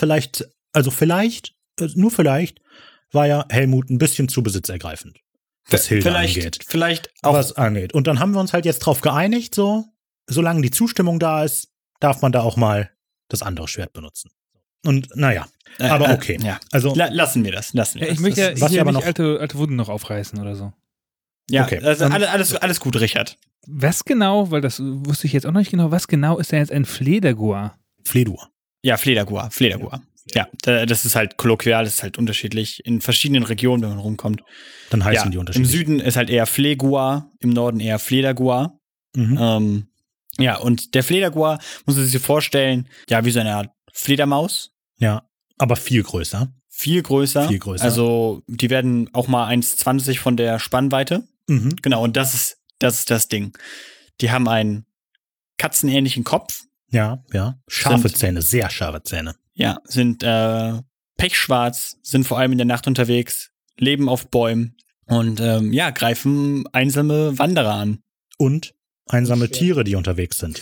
nur vielleicht, war ja Helmut ein bisschen zu besitzergreifend. Was Hilde angeht. Vielleicht auch. Was angeht. Und dann haben wir uns halt jetzt drauf geeinigt, solange die Zustimmung da ist, darf man da auch mal das andere Schwert benutzen. Und naja, aber okay. Also lassen wir das. Ich möchte hier nicht alte Wunden noch aufreißen oder so. Ja, okay. Also alles gut, Richard. Was genau, weil das wusste ich jetzt auch noch nicht genau, was genau ist denn jetzt ein Fledergua? Fledur. Ja, Fledergua. Ja, das ist halt kolloquial, das ist halt unterschiedlich in verschiedenen Regionen, wenn man rumkommt. Dann heißen die unterschiedlich. Im Süden ist halt eher Flegua, im Norden eher Fledergua. Mhm. Und der Fledergua, muss man sich vorstellen, wie so eine Art Fledermaus. Ja, aber viel größer. Viel größer. Also die werden auch mal 1,20 von der Spannweite. Mhm. Genau, und das ist das Ding. Die haben einen katzenähnlichen Kopf. Ja. Scharfe Zähne, sehr scharfe Zähne. Ja, sind pechschwarz, sind vor allem in der Nacht unterwegs, leben auf Bäumen und greifen einsame Wanderer an. Und einsame Tiere, die unterwegs sind.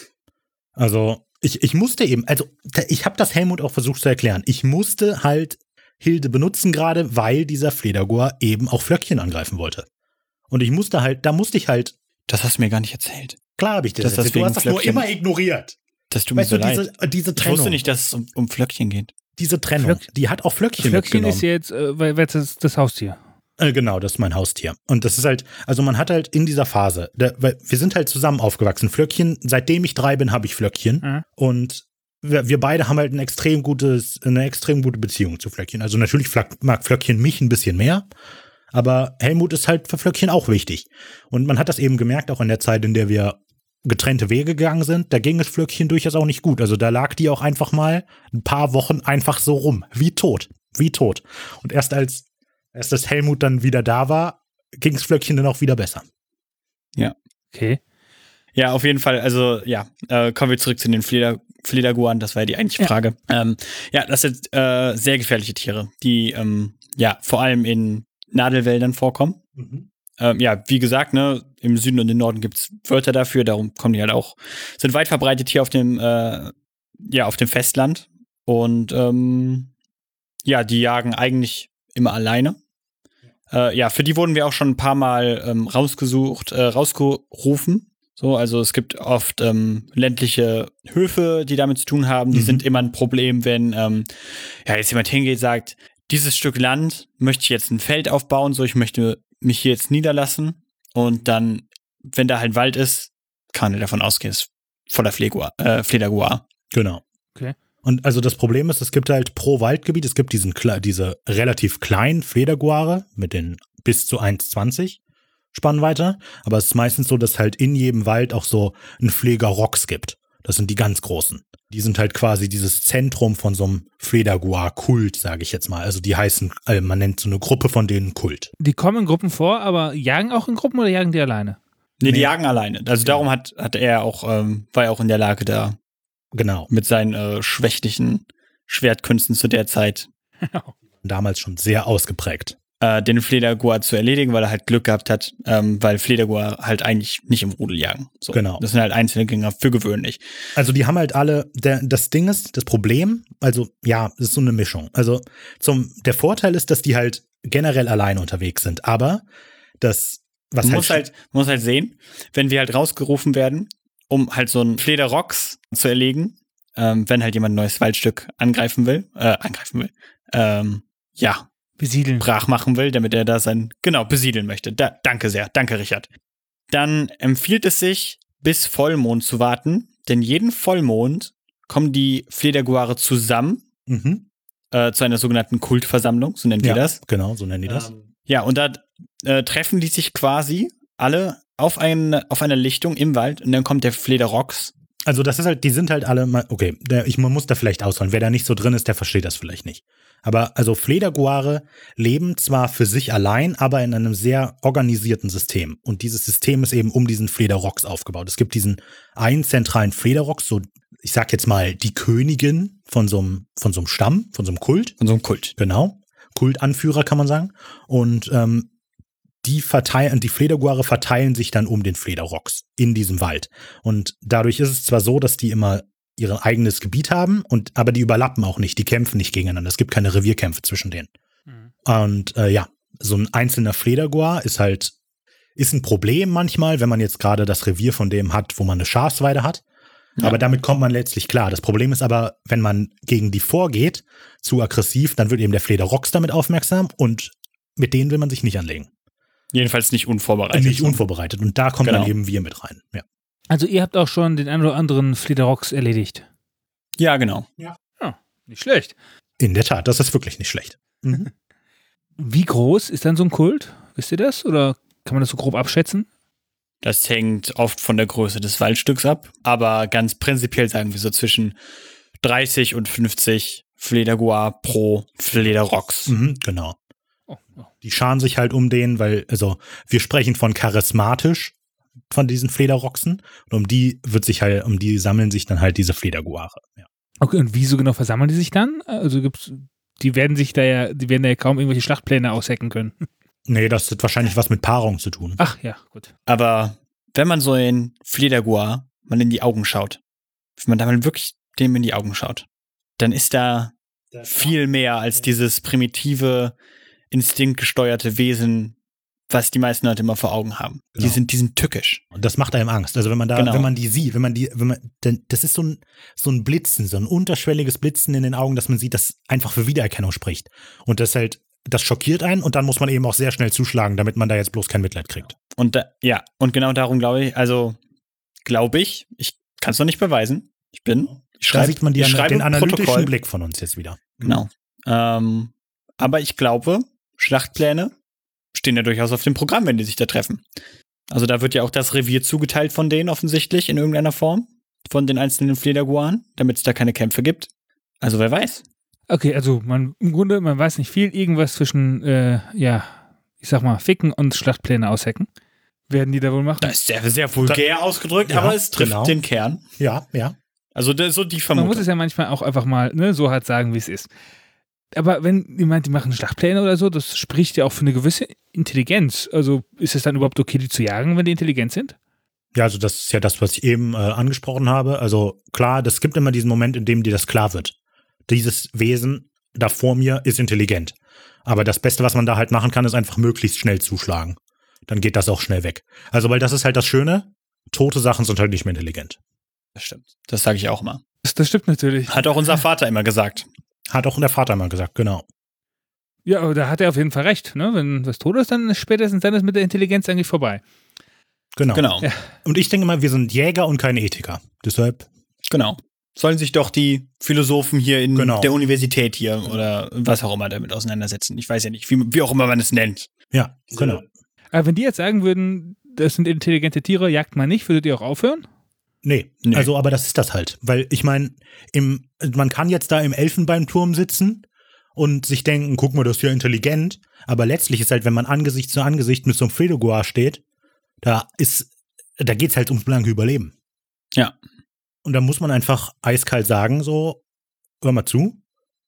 Also ich musste eben, ich habe das Helmut auch versucht zu erklären, ich musste halt Hilde benutzen gerade, weil dieser Fledergua eben auch Flöckchen angreifen wollte. Und da musste ich halt. Das hast du mir gar nicht erzählt. Klar habe ich dir das erzählt, du hast das nur immer ignoriert. Das tut mir so leid. Diese Trennung. Ich wusste nicht, dass es um Flöckchen geht. Diese Trennung, die hat auch Flöckchen mitgenommen. Flöckchen ist jetzt, weil das Haustier. Genau, das ist mein Haustier. Und das ist halt, man hat halt in dieser Phase, weil wir sind halt zusammen aufgewachsen. Flöckchen, seitdem ich 3 bin, habe ich Flöckchen. Mhm. Und wir beide haben halt eine extrem gute Beziehung zu Flöckchen. Also natürlich mag Flöckchen mich ein bisschen mehr, aber Helmut ist halt für Flöckchen auch wichtig. Und man hat das eben gemerkt, auch in der Zeit, in der wir getrennte Wege gegangen sind, da ging es Flöckchen durchaus auch nicht gut. Also da lag die auch einfach mal ein paar Wochen einfach so rum, wie tot. Und erst als das Helmut dann wieder da war, ging es Flöckchen dann auch wieder besser. Ja. Okay. Ja, auf jeden Fall. Also, kommen wir zurück zu den Flederguan. Das war ja die eigentliche Frage. Das sind sehr gefährliche Tiere, die vor allem in Nadelwäldern vorkommen. Mhm. Wie gesagt, im Süden und im Norden gibt's Wörter dafür, darum kommen die halt auch, sind weit verbreitet hier auf dem Festland. Und die jagen eigentlich immer alleine. Für die wurden wir auch schon ein paar Mal rausgerufen. So, also es gibt oft ländliche Höfe, die damit zu tun haben. Die sind immer ein Problem, wenn jetzt jemand hingeht, sagt, dieses Stück Land möchte ich jetzt ein Feld aufbauen, so ich möchte mich hier jetzt niederlassen. Und dann, wenn da halt Wald ist, kann man davon ausgehen, ist voller Flederguar. Genau. Okay. Und also das Problem ist, es gibt halt pro Waldgebiet, es gibt diese relativ kleinen Flederguare mit den bis zu 1,20 Spannweite, aber es ist meistens so, dass halt in jedem Wald auch so ein Flederochs gibt. Das sind die ganz großen. Die sind halt quasi dieses Zentrum von so einem Flederguar-Kult, sage ich jetzt mal. Also die heißen, man nennt so eine Gruppe von denen Kult. Die kommen in Gruppen vor, aber jagen auch in Gruppen oder jagen die alleine? Nee, die jagen alleine. Also darum hat er auch, war er auch in der Lage, da Genau. mit seinen schwächlichen Schwertkünsten zu der Zeit Damals schon sehr ausgeprägt. den Flederguar zu erledigen, weil er halt Glück gehabt hat, weil Flederguar halt eigentlich nicht im Rudel jagen. So. Genau. Das sind halt Einzelgänger für gewöhnlich. Also die haben halt alle, das Ding ist, das Problem, also ja, es ist so eine Mischung. Also der Vorteil ist, dass die halt generell alleine unterwegs sind, aber das, was Man halt muss halt sehen, wenn wir halt rausgerufen werden, um halt so einen Flederochs zu erlegen, wenn halt jemand ein neues Waldstück angreifen will, Besiedeln. brach machen will, damit er da besiedeln möchte. Danke sehr. Danke, Richard. Dann empfiehlt es sich, bis Vollmond zu warten, denn jeden Vollmond kommen die Flederguare zusammen zu einer sogenannten Kultversammlung, so nennen wir das. Genau, so nennen die das. Ja, und da treffen die sich quasi alle auf einer Lichtung im Wald und dann kommt der Flederochs. Also das ist halt, die sind halt alle mal, okay, man muss da vielleicht ausholen. Wer da nicht so drin ist, der versteht das vielleicht nicht. Aber also Flederguare leben zwar für sich allein, aber in einem sehr organisierten System. Und dieses System ist eben um diesen Flederochs aufgebaut. Es gibt diesen einen zentralen Flederochs, so, ich sag jetzt mal, die Königin von so einem Stamm, von so einem Kult. Von so einem Kult. Genau. Kultanführer kann man sagen. Und die Flederguare verteilen sich dann um den Flederochs in diesem Wald. Und dadurch ist es zwar so, dass die immer ihr eigenes Gebiet haben, aber die überlappen auch nicht, die kämpfen nicht gegeneinander. Es gibt keine Revierkämpfe zwischen denen. Und so ein einzelner Flederguar ist ein Problem manchmal, wenn man jetzt gerade das Revier von dem hat, wo man eine Schafsweide hat. Ja. Aber damit kommt man letztlich klar. Das Problem ist aber, wenn man gegen die vorgeht, zu aggressiv, dann wird eben der Flederochs damit aufmerksam und mit denen will man sich nicht anlegen. Jedenfalls nicht unvorbereitet. Nicht unvorbereitet. Und da kommt dann eben wir mit rein. Ja. Also ihr habt auch schon den einen oder anderen Flederochs erledigt. Ja, genau. Ja, nicht schlecht. In der Tat, das ist wirklich nicht schlecht. Mhm. Wie groß ist dann so ein Kult? Wisst ihr das? Oder kann man das so grob abschätzen? Das hängt oft von der Größe des Waldstücks ab. Aber ganz prinzipiell sagen wir so zwischen 30 und 50 Flederguar pro Flederochs. Genau. Die scharen sich halt um den, weil, also wir sprechen von charismatisch, von diesen Flederochsen. Und um die sammeln sich dann halt diese Flederguare. Ja. Okay, und wieso genau versammeln die sich dann? Also die werden ja kaum irgendwelche Schlachtpläne aushacken können. Nee, das hat wahrscheinlich was mit Paarung zu tun. Ach ja, gut. Aber wenn man so in Flederguar mal in die Augen schaut, wenn man da mal wirklich dem in die Augen schaut, dann ist da viel mehr als dieses primitive, instinktgesteuerte Wesen, was die meisten Leute immer vor Augen haben. Genau. Die sind tückisch. Und das macht einem Angst. Also wenn man die sieht, das ist so ein Blitzen, so ein unterschwelliges Blitzen in den Augen, dass man sieht, das einfach für Wiedererkennung spricht. Und das schockiert einen und dann muss man eben auch sehr schnell zuschlagen, damit man da jetzt bloß kein Mitleid kriegt. Und genau darum glaube ich, ich kann es noch nicht beweisen. Da sieht man den analytischen Protokoll. Blick von uns jetzt wieder. Genau. Aber ich glaube, Schlachtpläne stehen ja durchaus auf dem Programm, wenn die sich da treffen. Also da wird ja auch das Revier zugeteilt von denen offensichtlich in irgendeiner Form, von den einzelnen Flederguaren, damit es da keine Kämpfe gibt. Also wer weiß. Okay, also man weiß nicht viel, irgendwas zwischen, ich sag mal, Ficken und Schlachtpläne aushacken. Werden die da wohl machen? Das ist sehr, sehr vulgär ausgedrückt, aber es trifft den Kern. Ja. Also so die Vermutung. Man muss es ja manchmal auch einfach mal so hart sagen, wie es ist. Aber wenn jemand, die machen Schlachtpläne oder so, das spricht ja auch für eine gewisse Intelligenz. Also ist es dann überhaupt okay, die zu jagen, wenn die intelligent sind? Ja, also das ist ja das, was ich eben angesprochen habe. Also klar, das gibt immer diesen Moment, in dem dir das klar wird. Dieses Wesen da vor mir ist intelligent. Aber das Beste, was man da halt machen kann, ist einfach möglichst schnell zuschlagen. Dann geht das auch schnell weg. Also, weil das ist halt das Schöne, tote Sachen sind halt nicht mehr intelligent. Das stimmt. Das sage ich auch immer. Das stimmt natürlich. Hat auch unser Vater immer gesagt. Hat auch der Vater immer gesagt, genau. Ja, aber da hat er auf jeden Fall recht. Ne? Wenn was tot ist, dann spätestens dann ist mit der Intelligenz eigentlich vorbei. Genau. Ja. Und ich denke mal, wir sind Jäger und keine Ethiker. Deshalb. Genau. Sollen sich doch die Philosophen hier in Genau. der Universität hier oder was auch immer damit auseinandersetzen. Ich weiß ja nicht, wie auch immer man es nennt. Ja, genau. Aber wenn die jetzt sagen würden, das sind intelligente Tiere, jagt man nicht, würdet ihr auch aufhören? Nee, also, aber das ist das halt. Weil ich meine, man kann jetzt da im Elfenbeinturm sitzen und sich denken, guck mal, das ist ja intelligent. Aber letztlich ist halt, wenn man Angesicht zu Angesicht mit so einem Fedoguar steht, da geht's halt ums blanke Überleben. Ja. Und da muss man einfach eiskalt sagen, so, hör mal zu.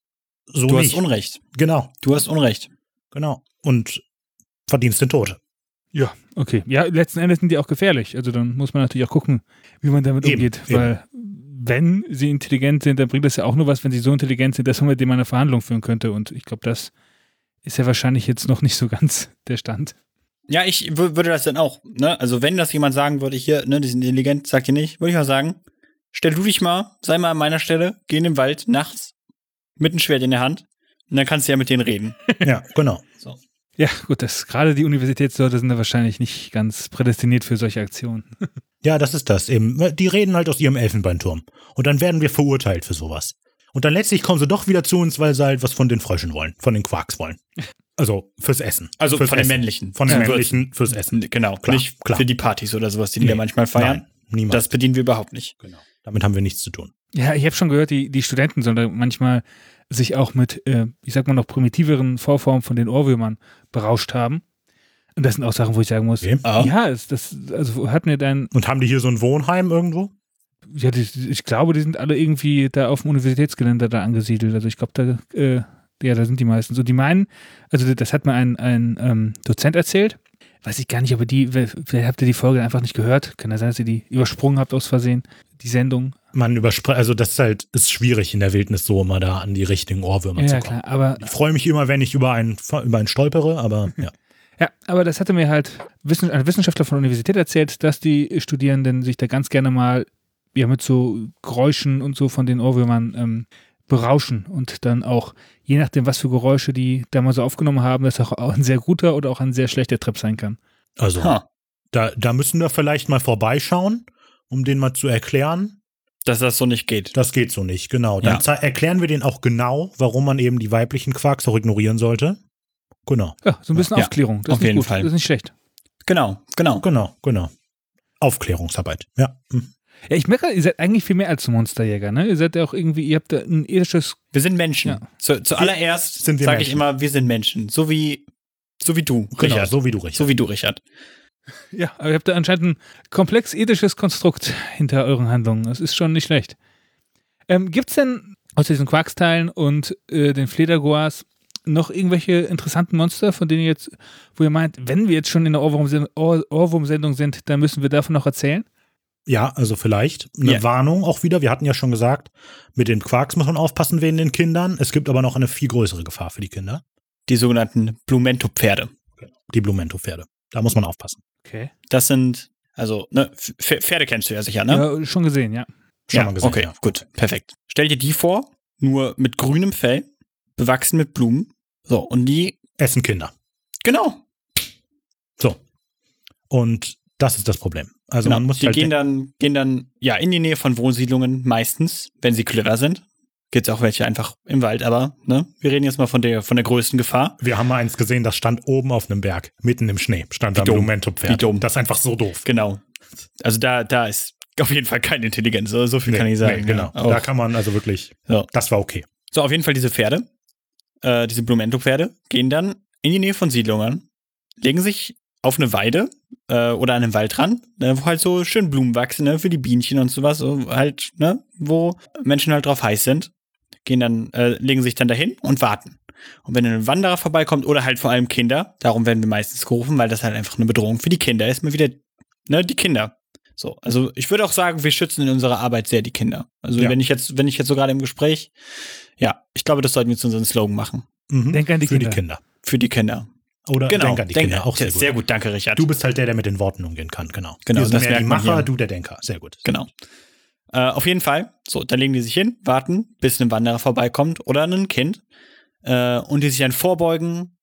So Du nicht. hast Unrecht. Genau, Du hast Unrecht. genau. Und verdienst den Tod. Ja, okay. Ja, letzten Endes sind die auch gefährlich. Also dann muss man natürlich auch gucken, wie man damit Eben, umgeht. eben. Weil wenn sie intelligent sind, dann bringt das ja auch nur was, wenn sie so intelligent sind, dass man mit dem eine Verhandlung führen könnte. Und ich glaube, das ist ja wahrscheinlich jetzt noch nicht so ganz der Stand. Ja, ich würde das dann auch, ne? Also wenn das jemand sagen würde, hier, ne, die sind intelligent, sagt ihr nicht, würde ich mal sagen, stell du dich mal, sei mal an meiner Stelle, geh in den Wald nachts mit einem Schwert in der Hand und dann kannst du ja mit denen reden. Ja, genau. So. Ja, gut, gerade die Universitätsleute sind da wahrscheinlich nicht ganz prädestiniert für solche Aktionen. Ja, das ist das eben. Die reden halt aus ihrem Elfenbeinturm. Und dann werden wir verurteilt für sowas. Und dann letztlich kommen sie doch wieder zu uns, weil sie halt was von den Fröschen wollen, von den Quarks wollen. Also fürs Essen. Also fürs von den Essen. männlichen. Von den Ja. männlichen fürs Essen. Genau, Klar, nicht klar. für die Partys oder sowas, die da manchmal feiern. Nein, niemals. Das bedienen wir überhaupt nicht. Genau. Damit haben wir nichts zu tun. Ja, ich habe schon gehört, die Studenten sollen da manchmal sich auch mit, ich sag mal noch primitiveren Vorformen von den Ohrwürmern berauscht haben. Und das sind auch Sachen, wo ich sagen muss, Okay. ja, also hat mir dein, Und haben die hier so ein Wohnheim irgendwo? ja, ich glaube, die sind alle irgendwie da auf dem Universitätsgelände da angesiedelt. Also ich glaube, da sind die meisten. So, die meinen, also das hat mir ein Dozent erzählt. Weiß ich gar nicht, aber vielleicht habt ihr die Folge einfach nicht gehört. Kann ja sein, dass ihr die übersprungen habt aus Versehen, die Sendung. Also das ist schwierig in der Wildnis so immer da an die richtigen Ohrwürmer zu Ja, kommen. klar, aber Ich freue mich immer, wenn ich über einen stolpere, aber ja. ja, aber das hatte mir halt ein Wissenschaftler von der Universität erzählt, dass die Studierenden sich da ganz gerne mal mit so Geräuschen und so von den Ohrwürmern berauschen und dann auch, je nachdem, was für Geräusche die da mal so aufgenommen haben, dass auch ein sehr guter oder auch ein sehr schlechter Trip sein kann. Also da müssen wir vielleicht mal vorbeischauen, um denen mal zu erklären. Dass das so nicht geht. Das geht so nicht, genau. Dann Ja. erklären wir denen auch genau, warum man eben die weiblichen Quarks auch ignorieren sollte. Genau, Ja, so ein bisschen Ja, Aufklärung. Das auf ist nicht jeden gut. Fall. Das ist nicht schlecht. Genau. genau. Aufklärungsarbeit, ja. Mhm. Ja, ich merke, ihr seid eigentlich viel mehr als Monsterjäger, ne? Ihr seid ja auch irgendwie, ihr habt da ein ethisches, Wir sind Menschen. Ja. Zuallererst sind wir sage ich Menschen. immer, wir sind Menschen. So wie du, Genau, Richard. so wie du, Richard. So wie du, Richard. ja, aber ihr habt da anscheinend ein komplex ethisches Konstrukt hinter euren Handlungen. Das ist schon nicht schlecht. Gibt's denn aus diesen Quarksteilen und den Fledergoas noch irgendwelche interessanten Monster, von denen wo ihr meint, wenn wir jetzt schon in der Ohrwurmsendung sind, dann müssen wir davon noch erzählen? Ja, also vielleicht eine Ja. Warnung auch wieder. Wir hatten ja schon gesagt, mit den Quarks muss man aufpassen wegen den Kindern. Es gibt aber noch eine viel größere Gefahr für die Kinder. Die sogenannten Blumento-Pferde. Die Blumento-Pferde. Da muss man aufpassen. Okay. Das sind, also, ne, Pferde kennst du ja sicher, ne? Ja, schon gesehen, ja. Schon mal gesehen, okay, ja. gut, perfekt. Stell dir die vor, nur mit grünem Fell, bewachsen mit Blumen. So, und die, Essen Kinder. genau, So. Und das ist das Problem. Also genau. man muss Die halt gehen dann ja in die Nähe von Wohnsiedlungen meistens, wenn sie clever sind. Gibt's auch welche einfach im Wald, aber ne, wir reden jetzt mal von der größten Gefahr. wir haben mal eins gesehen, das stand oben auf einem Berg, mitten im Schnee, stand da ein dumm. Blumento-Pferd. Wie dumm. Das ist einfach so doof. Genau. Also da ist auf jeden Fall keine Intelligenz, so viel kann ich sagen. genau. Ja, Da auch. kann man also wirklich, Ja. das war okay. So, auf jeden Fall diese Pferde, diese Blumento-Pferde, gehen dann in die Nähe von Siedlungen, legen sich auf eine Weide oder an einem Waldrand, wo halt so schön Blumen wachsen, ne, für die Bienchen und sowas, so halt, ne, wo Menschen halt drauf heiß sind, gehen dann, legen sich dann dahin und warten. Und wenn ein Wanderer vorbeikommt oder halt vor allem Kinder, darum werden wir meistens gerufen, weil das halt einfach eine Bedrohung für die Kinder ist, mal wieder, ne, die Kinder. So, also ich würde auch sagen, wir schützen in unserer Arbeit sehr die Kinder. Also Ja. wenn ich jetzt so gerade im Gespräch, ja, ich glaube, das sollten wir zu unserem Slogan machen. Mhm. Denk an die Für Kinder. die Kinder. Für die Kinder. Oder Genau. denk an die Kinder, auch sehr gut. Sehr gut, danke, Richard. Du bist halt der mit den Worten umgehen kann, genau. Genau, Wir sind das mehr die merkt man Macher, hier. du der Denker. Sehr gut. Genau. Auf jeden Fall. So, dann legen die sich hin, warten, bis ein Wanderer vorbeikommt oder ein Kind. Und die sich dann vorbeugen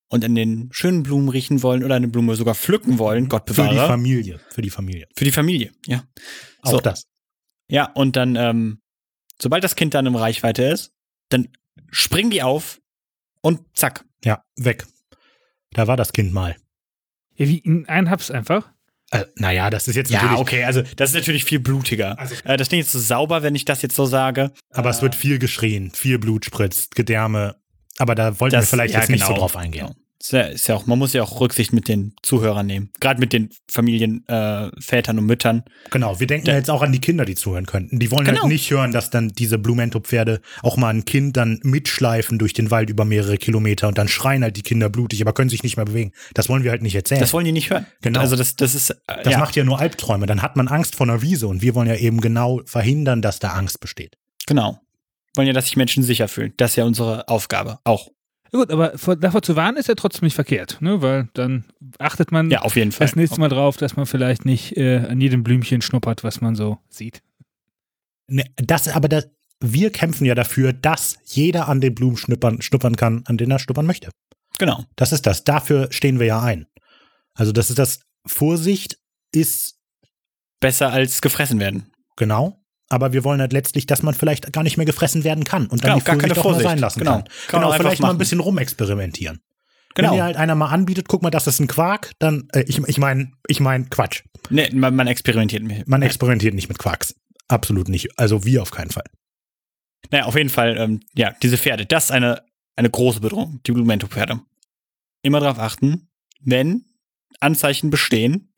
und an den schönen Blumen riechen wollen oder eine Blume sogar pflücken wollen, Gott bewahre. Für die Familie. Für die Familie, ja. Auch So. das. Ja, und dann, sobald das Kind dann in Reichweite ist, dann springen die auf und zack. Ja, weg. Da war das Kind mal. Ja, wie in einen Haps einfach? Naja, das ist jetzt natürlich. Ja, okay, also das ist natürlich viel blutiger. Also- Das klingt jetzt so sauber, wenn ich das jetzt so sage. Aber es wird viel geschrien, viel Blut spritzt, Gedärme. Aber da wollten wir vielleicht jetzt nicht so drauf eingehen. Genau. Ist ja auch, man muss ja auch Rücksicht mit den Zuhörern nehmen. Gerade mit den Familien, Vätern und Müttern. Genau, wir denken ja jetzt auch an die Kinder, die zuhören könnten. Die wollen halt nicht hören, dass dann diese Blumento-Pferde auch mal ein Kind dann mitschleifen durch den Wald über mehrere Kilometer und dann schreien halt die Kinder blutig, aber können sich nicht mehr bewegen. Das wollen wir halt nicht erzählen. Das wollen die nicht hören. Genau. Also das ist, Das macht ja nur Albträume. Dann hat man Angst vor einer Wiese und wir wollen ja eben genau verhindern, dass da Angst besteht. Genau. Wollen ja, dass sich Menschen sicher fühlen. Das ist ja unsere Aufgabe auch. Ja gut, aber davor zu warnen ist ja trotzdem nicht verkehrt, ne? Weil dann achtet man Ja, auf jeden Fall. das nächste Mal drauf, dass man vielleicht nicht an jedem Blümchen schnuppert, was man so sieht. Ne, wir kämpfen ja dafür, dass jeder an den Blumen schnuppern kann, an denen er schnuppern möchte. Genau. Das ist das. Dafür stehen wir ja ein. Also das ist das. Vorsicht ist Besser als gefressen werden. genau. Aber wir wollen halt letztlich, dass man vielleicht gar nicht mehr gefressen werden kann und dann Genau, die gar Vorsicht keine auch mal Vorsicht. sein lassen Genau. kann. Kann man Genau, einfach vielleicht mal ein machen. bisschen rumexperimentieren. Genau. Wenn dir halt einer mal anbietet, guck mal, das ist ein Quark, dann, ich meine Quatsch. Nee, man experimentiert mit. Man experimentiert nicht mit Quarks. Absolut nicht. Also wir auf keinen Fall. Naja, auf jeden Fall, ja, diese Pferde, das ist eine große Bedrohung, die Blumento-Pferde. Immer darauf achten, wenn Anzeichen bestehen,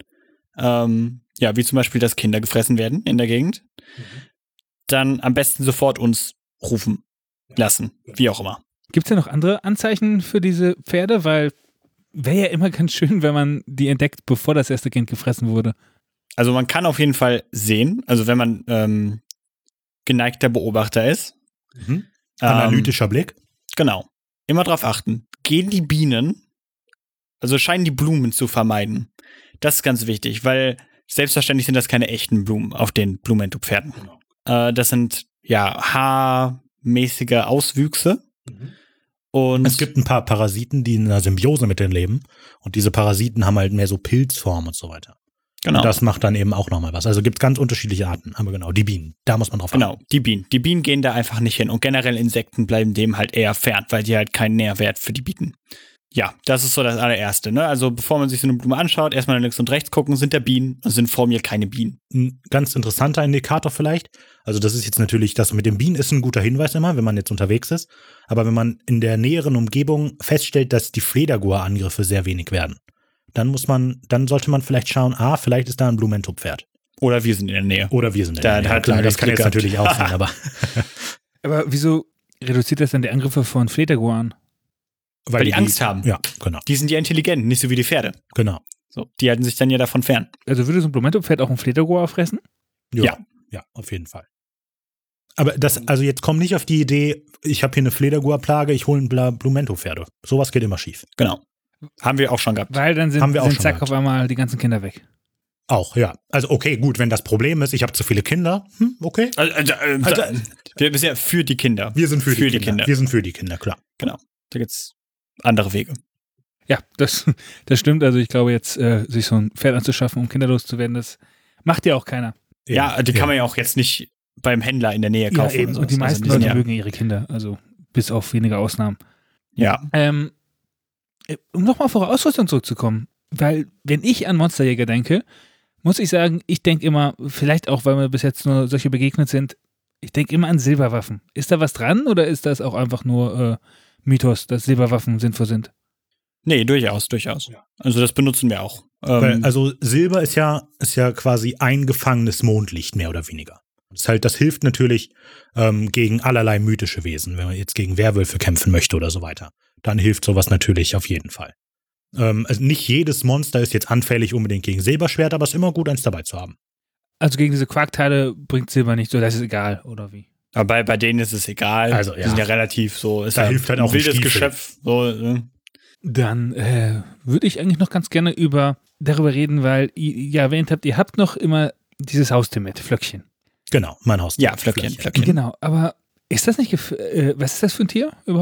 ja, wie zum Beispiel, dass Kinder gefressen werden in der Gegend, dann am besten sofort uns rufen lassen, wie auch immer. Gibt es ja noch andere Anzeichen für diese Pferde? Weil wäre ja immer ganz schön, wenn man die entdeckt, bevor das erste Kind gefressen wurde. Also man kann auf jeden Fall sehen, also wenn man geneigter Beobachter ist. Analytischer Blick. Genau. Immer drauf achten. Gehen die Bienen, also scheinen die Blumen zu vermeiden. Das ist ganz wichtig, weil selbstverständlich sind das keine echten Blumen auf den Blumento-Pferden. Das sind ja haarmäßige Auswüchse. Und Es gibt ein paar Parasiten, die in einer Symbiose mit denen leben. Und diese Parasiten haben halt mehr so Pilzform und so weiter. genau. Und das macht dann eben auch nochmal was. Also gibt es ganz unterschiedliche Arten. Aber genau, die Bienen. Da muss man drauf achten. Genau, die Bienen. Die Bienen gehen da einfach nicht hin. Und generell Insekten bleiben dem halt eher fern, weil die halt keinen Nährwert für die bieten. Ja, das ist so das allererste. Ne? Also bevor man sich so eine Blume anschaut, erstmal nach links und rechts gucken, sind da Bienen und sind vor mir keine Bienen. Ein ganz interessanter Indikator vielleicht. Also das ist jetzt natürlich, das mit den Bienen ist ein guter Hinweis immer, wenn man jetzt unterwegs ist. Aber wenn man in der näheren Umgebung feststellt, dass die Fledergoer-Angriffe sehr wenig werden, dann sollte man vielleicht schauen, vielleicht ist da ein Blumento-Pferd. Oder wir sind in der Nähe. Oder wir sind in Da der Nähe. hatten Klar, wir das kann Glück jetzt gehabt. natürlich auch sein, aber Aber wieso reduziert das dann die Angriffe von Fledergoern? Weil die Angst haben. Ja, genau. Die sind ja intelligent, nicht so wie die Pferde. Genau. So, die halten sich dann ja davon fern. Also würde so ein Blumento-Pferd auch ein Fledergoer fressen? Ja. Ja, auf jeden Fall. Aber also jetzt komm nicht auf die Idee, ich habe hier eine Fledergoer-Plage, ich hole ein Blumento-Pferde. Sowas geht immer schief. Genau. Haben wir auch schon gehabt. Weil dann Haben wir auch sind schon zack gehabt. auf einmal die ganzen Kinder weg. Auch, ja. Also okay, gut, wenn das Problem ist, ich habe zu viele Kinder, okay. Wir sind ja für die Kinder. Wir sind für die die Kinder. Wir sind für die Kinder, klar. Da gibt's andere Wege. Ja, das stimmt. Also ich glaube jetzt, sich so ein Pferd anzuschaffen, um kinderlos zu werden, das macht ja auch keiner. Ja, die kann man ja auch jetzt nicht beim Händler in der Nähe kaufen. Ja, eben. oder Und die sowas. meisten Also Leute sind mögen ihre Kinder, also bis auf wenige Ausnahmen. ja. Um nochmal auf eure Ausrüstung zurückzukommen, weil wenn ich an Monsterjäger denke, muss ich sagen, ich denke immer, vielleicht auch, weil mir bis jetzt nur solche begegnet sind, ich denke immer an Silberwaffen. Ist da was dran oder ist das auch einfach nur Mythos, dass Silberwaffen sinnvoll sind? Nee, durchaus. Ja. Also das benutzen wir auch. Weil, also Silber ist ja quasi eingefangenes Mondlicht, mehr oder weniger. Das hilft natürlich gegen allerlei mythische Wesen, wenn man jetzt gegen Werwölfe kämpfen möchte oder so weiter. Dann hilft sowas natürlich auf jeden Fall. Also nicht jedes Monster ist jetzt anfällig unbedingt gegen Silberschwert, aber es ist immer gut, eins dabei zu haben. Also gegen diese Quarkteile bringt Silber nicht so, das ist egal, oder wie? Aber bei denen ist es egal. Also, Die ja. sind ja relativ so. Ist Da ja hilft halt ein auch ein wildes Stiefel. Geschöpf. So, Dann würde ich eigentlich noch ganz gerne darüber reden, weil ihr erwähnt habt, ihr habt noch immer dieses Haustier mit, Flöckchen. Genau, mein Haus. Ja, Flöckchen. Genau, aber ist das nicht, was ist das für ein Tier überhaupt?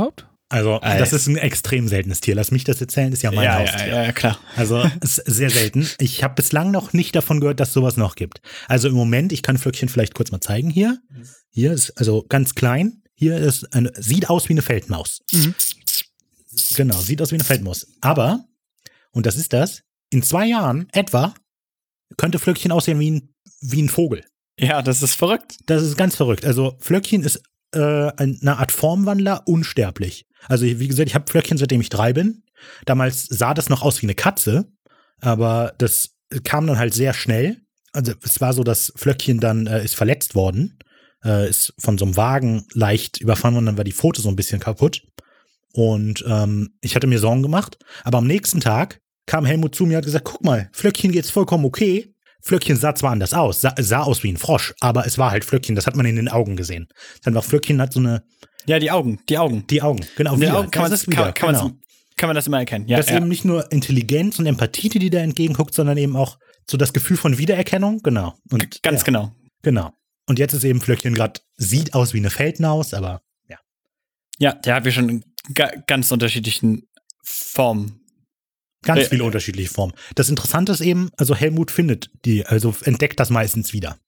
Also, das ist ein extrem seltenes Tier. Lass mich das erzählen, ist ja mein Haustier. Ja, klar. Also, es ist sehr selten. Ich habe bislang noch nicht davon gehört, dass sowas noch gibt. Also im Moment, ich kann Flöckchen vielleicht kurz mal zeigen hier. Hier ist also ganz klein. Hier ist sieht aus wie eine Feldmaus. Mhm. Genau, sieht aus wie eine Feldmaus. Aber, und das ist das, in 2 Jahren etwa könnte Flöckchen aussehen wie ein Vogel. Ja, das ist verrückt. Das ist ganz verrückt. Also Flöckchen ist eine Art Formwandler, unsterblich. Also wie gesagt, ich habe Flöckchen, seitdem ich 3 bin. Damals sah das noch aus wie eine Katze, aber das kam dann halt sehr schnell. Also es war so, dass Flöckchen dann ist verletzt worden, ist von so einem Wagen leicht überfahren worden, dann war die Pfote so ein bisschen kaputt. Und ich hatte mir Sorgen gemacht, aber am nächsten Tag kam Helmut zu mir und hat gesagt, guck mal, Flöckchen geht's vollkommen okay. Flöckchen sah zwar anders aus, sah aus wie ein Frosch, aber es war halt Flöckchen, das hat man in den Augen gesehen. Dann war Flöckchen hat so eine... Ja, die Augen, genau. In den Augen kann man das immer erkennen. Ja, das ist eben nicht nur Intelligenz und Empathie, die da entgegenguckt, sondern eben auch so das Gefühl von Wiedererkennung, genau. Und, ganz genau. Genau. Und jetzt ist eben Flöckchen gerade, sieht aus wie eine Feldmaus, aber ja. Ja, der hat wir schon in ganz unterschiedlichen Formen. Ganz viele unterschiedliche Formen. Das Interessante ist eben, also Helmut entdeckt das meistens wieder.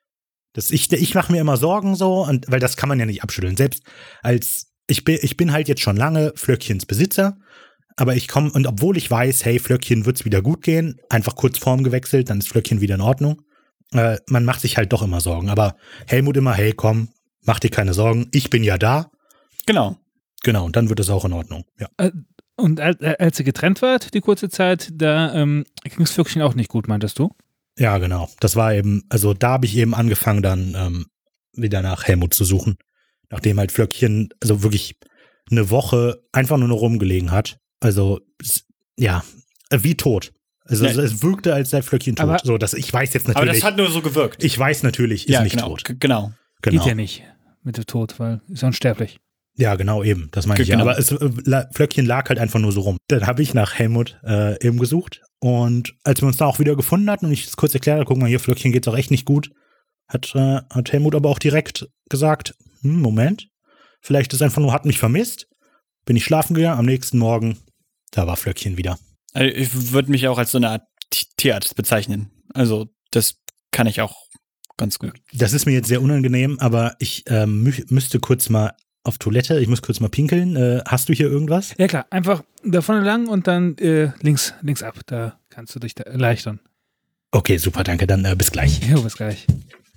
Ich mache mir immer Sorgen so, weil das kann man ja nicht abschütteln. Selbst ich bin halt jetzt schon lange Flöckchens Besitzer, aber und obwohl ich weiß, hey, Flöckchen wird's wieder gut gehen, einfach kurz Form gewechselt, dann ist Flöckchen wieder in Ordnung. Man macht sich halt doch immer Sorgen. Aber Helmut immer, hey, komm, mach dir keine Sorgen, ich bin ja da. Genau. Genau, und dann wird es auch in Ordnung, ja. Und als ihr getrennt wart, die kurze Zeit, da ging es Flöckchen auch nicht gut, meintest du? Ja, genau. Das war eben, also da habe ich eben angefangen, dann wieder nach Helmut zu suchen. Nachdem halt Flöckchen, also wirklich eine Woche einfach nur noch rumgelegen hat. Also, ja, wie tot. Also es wirkte, als sei Flöckchen tot. Ich weiß jetzt natürlich. Aber das hat nur so gewirkt. Ich weiß natürlich, ist nicht tot. Genau. Geht ja nicht mit dem Tod, weil ist ja unsterblich. Ja, genau, eben. Das meine ich ja. Aber Flöckchen lag halt einfach nur so rum. Dann habe ich nach Helmut eben gesucht. Und als wir uns da auch wieder gefunden hatten und ich es kurz erklärt habe, guck mal, hier, Flöckchen geht's auch echt nicht gut, hat Helmut aber auch direkt gesagt, Moment, vielleicht ist einfach nur, hat mich vermisst. Bin ich schlafen gegangen, am nächsten Morgen, da war Flöckchen wieder. Also ich würde mich auch als so eine Art Tierarzt bezeichnen. Also das kann ich auch ganz gut. Das ist mir jetzt sehr unangenehm, aber ich müsste kurz mal auf Toilette, ich muss kurz mal pinkeln. Hast du hier irgendwas? Ja klar, einfach da vorne lang und dann links ab. Da kannst du dich da erleichtern. Okay, super, danke. Dann bis gleich. Ja, bis gleich.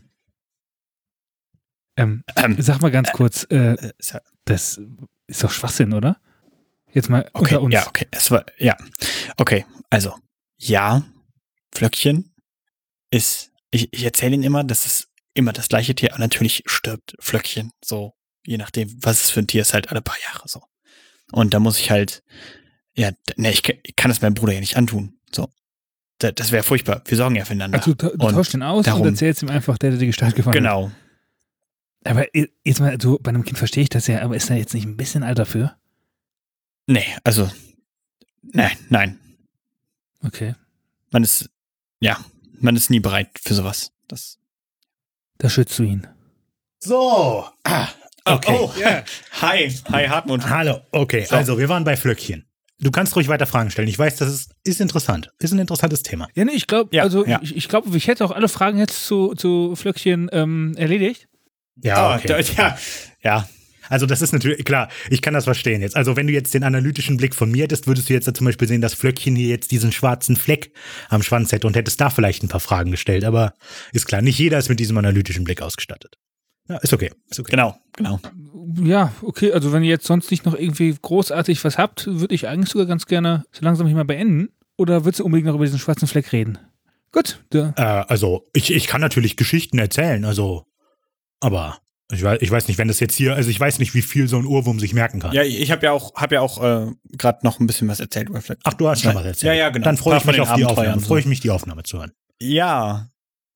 Sag mal ganz kurz, das ist doch Schwachsinn, oder? Jetzt mal unter uns. Ja, okay. Okay, also, ja, Flöckchen ist, ich erzähle Ihnen immer, das ist immer das gleiche Tier, aber natürlich stirbt Flöckchen so. Je nachdem, was es für ein Tier ist, halt alle paar Jahre so. Und da muss ich halt, ich kann es meinem Bruder ja nicht antun. So. Das wäre furchtbar. Wir sorgen ja füreinander. Also du tauschst den aus und erzählst ihm einfach, der die Gestalt gefangen hat. Genau. Aber jetzt mal, bei einem Kind verstehe ich das ja, aber ist da jetzt nicht ein bisschen alt dafür? Nee, also, nein. Okay. Man ist nie bereit für sowas. Da schützt du ihn. So, okay. Oh, yeah. Hi Hartmut. Hallo, okay, so. Also wir waren bei Flöckchen. Du kannst ruhig weiter Fragen stellen. Ich weiß, das ist interessant. Ist ein interessantes Thema. Ja, nee, ich glaube, ich glaube, ich hätte auch alle Fragen jetzt zu Flöckchen erledigt. Ja, okay. Ja. Also das ist natürlich, klar, ich kann das verstehen jetzt. Also wenn du jetzt den analytischen Blick von mir hättest, würdest du jetzt zum Beispiel sehen, dass Flöckchen hier jetzt diesen schwarzen Fleck am Schwanz hätte und hättest da vielleicht ein paar Fragen gestellt. Aber ist klar, nicht jeder ist mit diesem analytischen Blick ausgestattet. Ja, ist okay. Genau. Ja, okay, also wenn ihr jetzt sonst nicht noch irgendwie großartig was habt, würde ich eigentlich sogar ganz gerne so langsam hier mal beenden. Oder würdest du unbedingt noch über diesen schwarzen Fleck reden? Gut. Also ich kann natürlich Geschichten erzählen, aber ich weiß nicht, wenn das jetzt hier, also ich weiß nicht, wie viel so ein Ohrwurm sich merken kann. Ja, ich habe ja auch gerade noch ein bisschen was erzählt über Fleck. Ach, du hast schon was erzählt. Ja, genau. Dann freue ich mich auf die Aufnahme. Freue ich mich, die Aufnahme zu hören. Ja.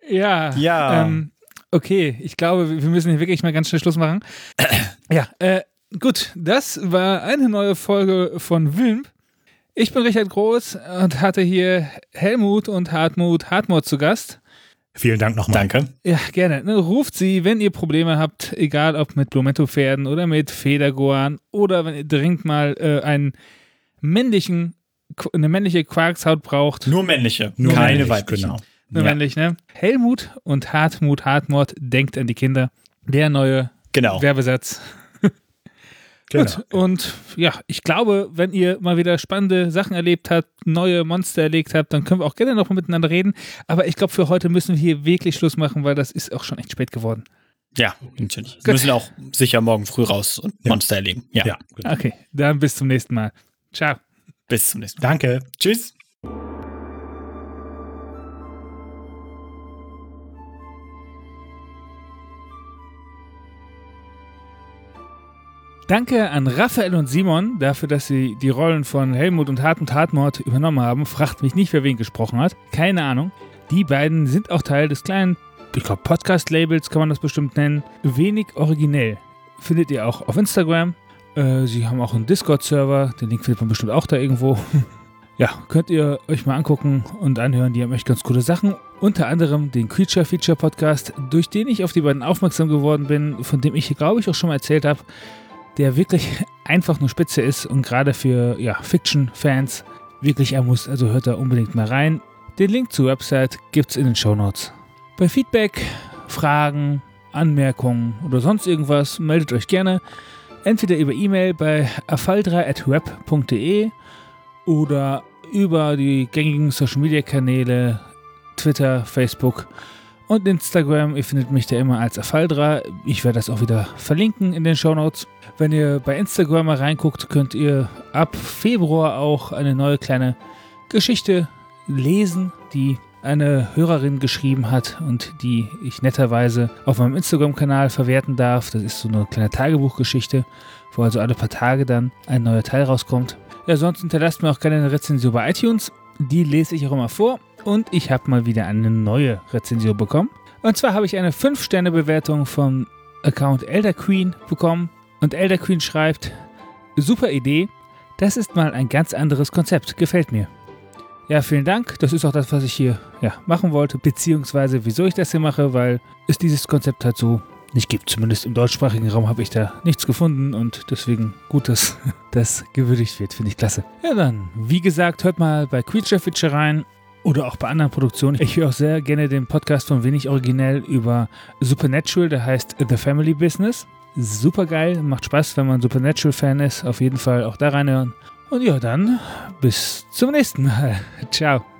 Okay, ich glaube, wir müssen hier wirklich mal ganz schnell Schluss machen. Ja, gut, das war eine neue Folge von Wilm. Ich bin Richard Groß und hatte hier Helmut und Hartmut zu Gast. Vielen Dank nochmal. Danke. Ja, gerne. Ruft sie, wenn ihr Probleme habt, egal ob mit Blumetto-Pferden oder mit Federgoan oder wenn ihr dringend mal eine männliche Quarkshaut braucht. Nur männliche, Nur keine männlich, weiblichen. genau. Nur männlich, ne? Helmut und Hartmut, denkt an die Kinder. Der neue Werbesatz. Genau. Gut, und ja, ich glaube, wenn ihr mal wieder spannende Sachen erlebt habt, neue Monster erlegt habt, dann können wir auch gerne noch mal miteinander reden. Aber ich glaube, für heute müssen wir hier wirklich Schluss machen, weil das ist auch schon echt spät geworden. Ja, natürlich. Wir müssen auch sicher morgen früh raus und Monster erlegen. Ja, genau. Okay, dann bis zum nächsten Mal. Ciao. Bis zum nächsten Mal. Danke. Tschüss. Danke an Raphael und Simon dafür, dass sie die Rollen von Helmut und Hartmut übernommen haben. Fragt mich nicht, wer wen gesprochen hat. Keine Ahnung. Die beiden sind auch Teil des kleinen, ich glaube, Podcast-Labels kann man das bestimmt nennen. Wenig originell. Findet ihr auch auf Instagram. Sie haben auch einen Discord-Server. Den Link findet man bestimmt auch da irgendwo. Ja, könnt ihr euch mal angucken und anhören. Die haben echt ganz coole Sachen. Unter anderem den Creature Feature Podcast, durch den ich auf die beiden aufmerksam geworden bin, von dem ich, glaube ich, auch schon mal erzählt habe, der wirklich einfach nur spitze ist und gerade für Fiction-Fans wirklich muss. Also hört da unbedingt mal rein. Den Link zur Website gibt's in den Shownotes. Bei Feedback, Fragen, Anmerkungen oder sonst irgendwas meldet euch gerne. Entweder über E-Mail bei afaldra@web.de oder über die gängigen Social-Media-Kanäle Twitter, Facebook und Instagram. Ihr findet mich da immer als Afaldra. Ich werde das auch wieder verlinken in den Shownotes. Wenn ihr bei Instagram mal reinguckt, könnt ihr ab Februar auch eine neue kleine Geschichte lesen, die eine Hörerin geschrieben hat und die ich netterweise auf meinem Instagram-Kanal verwerten darf. Das ist so eine kleine Tagebuchgeschichte, wo also alle paar Tage dann ein neuer Teil rauskommt. Ja, sonst hinterlasst mir auch gerne eine Rezension bei iTunes. Die lese ich auch immer vor. Und ich habe mal wieder eine neue Rezension bekommen. Und zwar habe ich eine 5-Sterne-Bewertung vom Account Elder Queen bekommen. Und Elder Queen schreibt, super Idee, das ist mal ein ganz anderes Konzept, gefällt mir. Ja, vielen Dank, das ist auch das, was ich hier machen wollte, beziehungsweise wieso ich das hier mache, weil es dieses Konzept halt so nicht gibt. Zumindest im deutschsprachigen Raum habe ich da nichts gefunden und deswegen gut, dass das gewürdigt wird, finde ich klasse. Ja dann, wie gesagt, hört mal bei Creature Feature rein. Oder auch bei anderen Produktionen. Ich höre auch sehr gerne den Podcast von Wenig Originell über Supernatural, der heißt The Family Business. Super geil, macht Spaß, wenn man Supernatural-Fan ist. Auf jeden Fall auch da reinhören. Und ja, dann bis zum nächsten Mal. Ciao.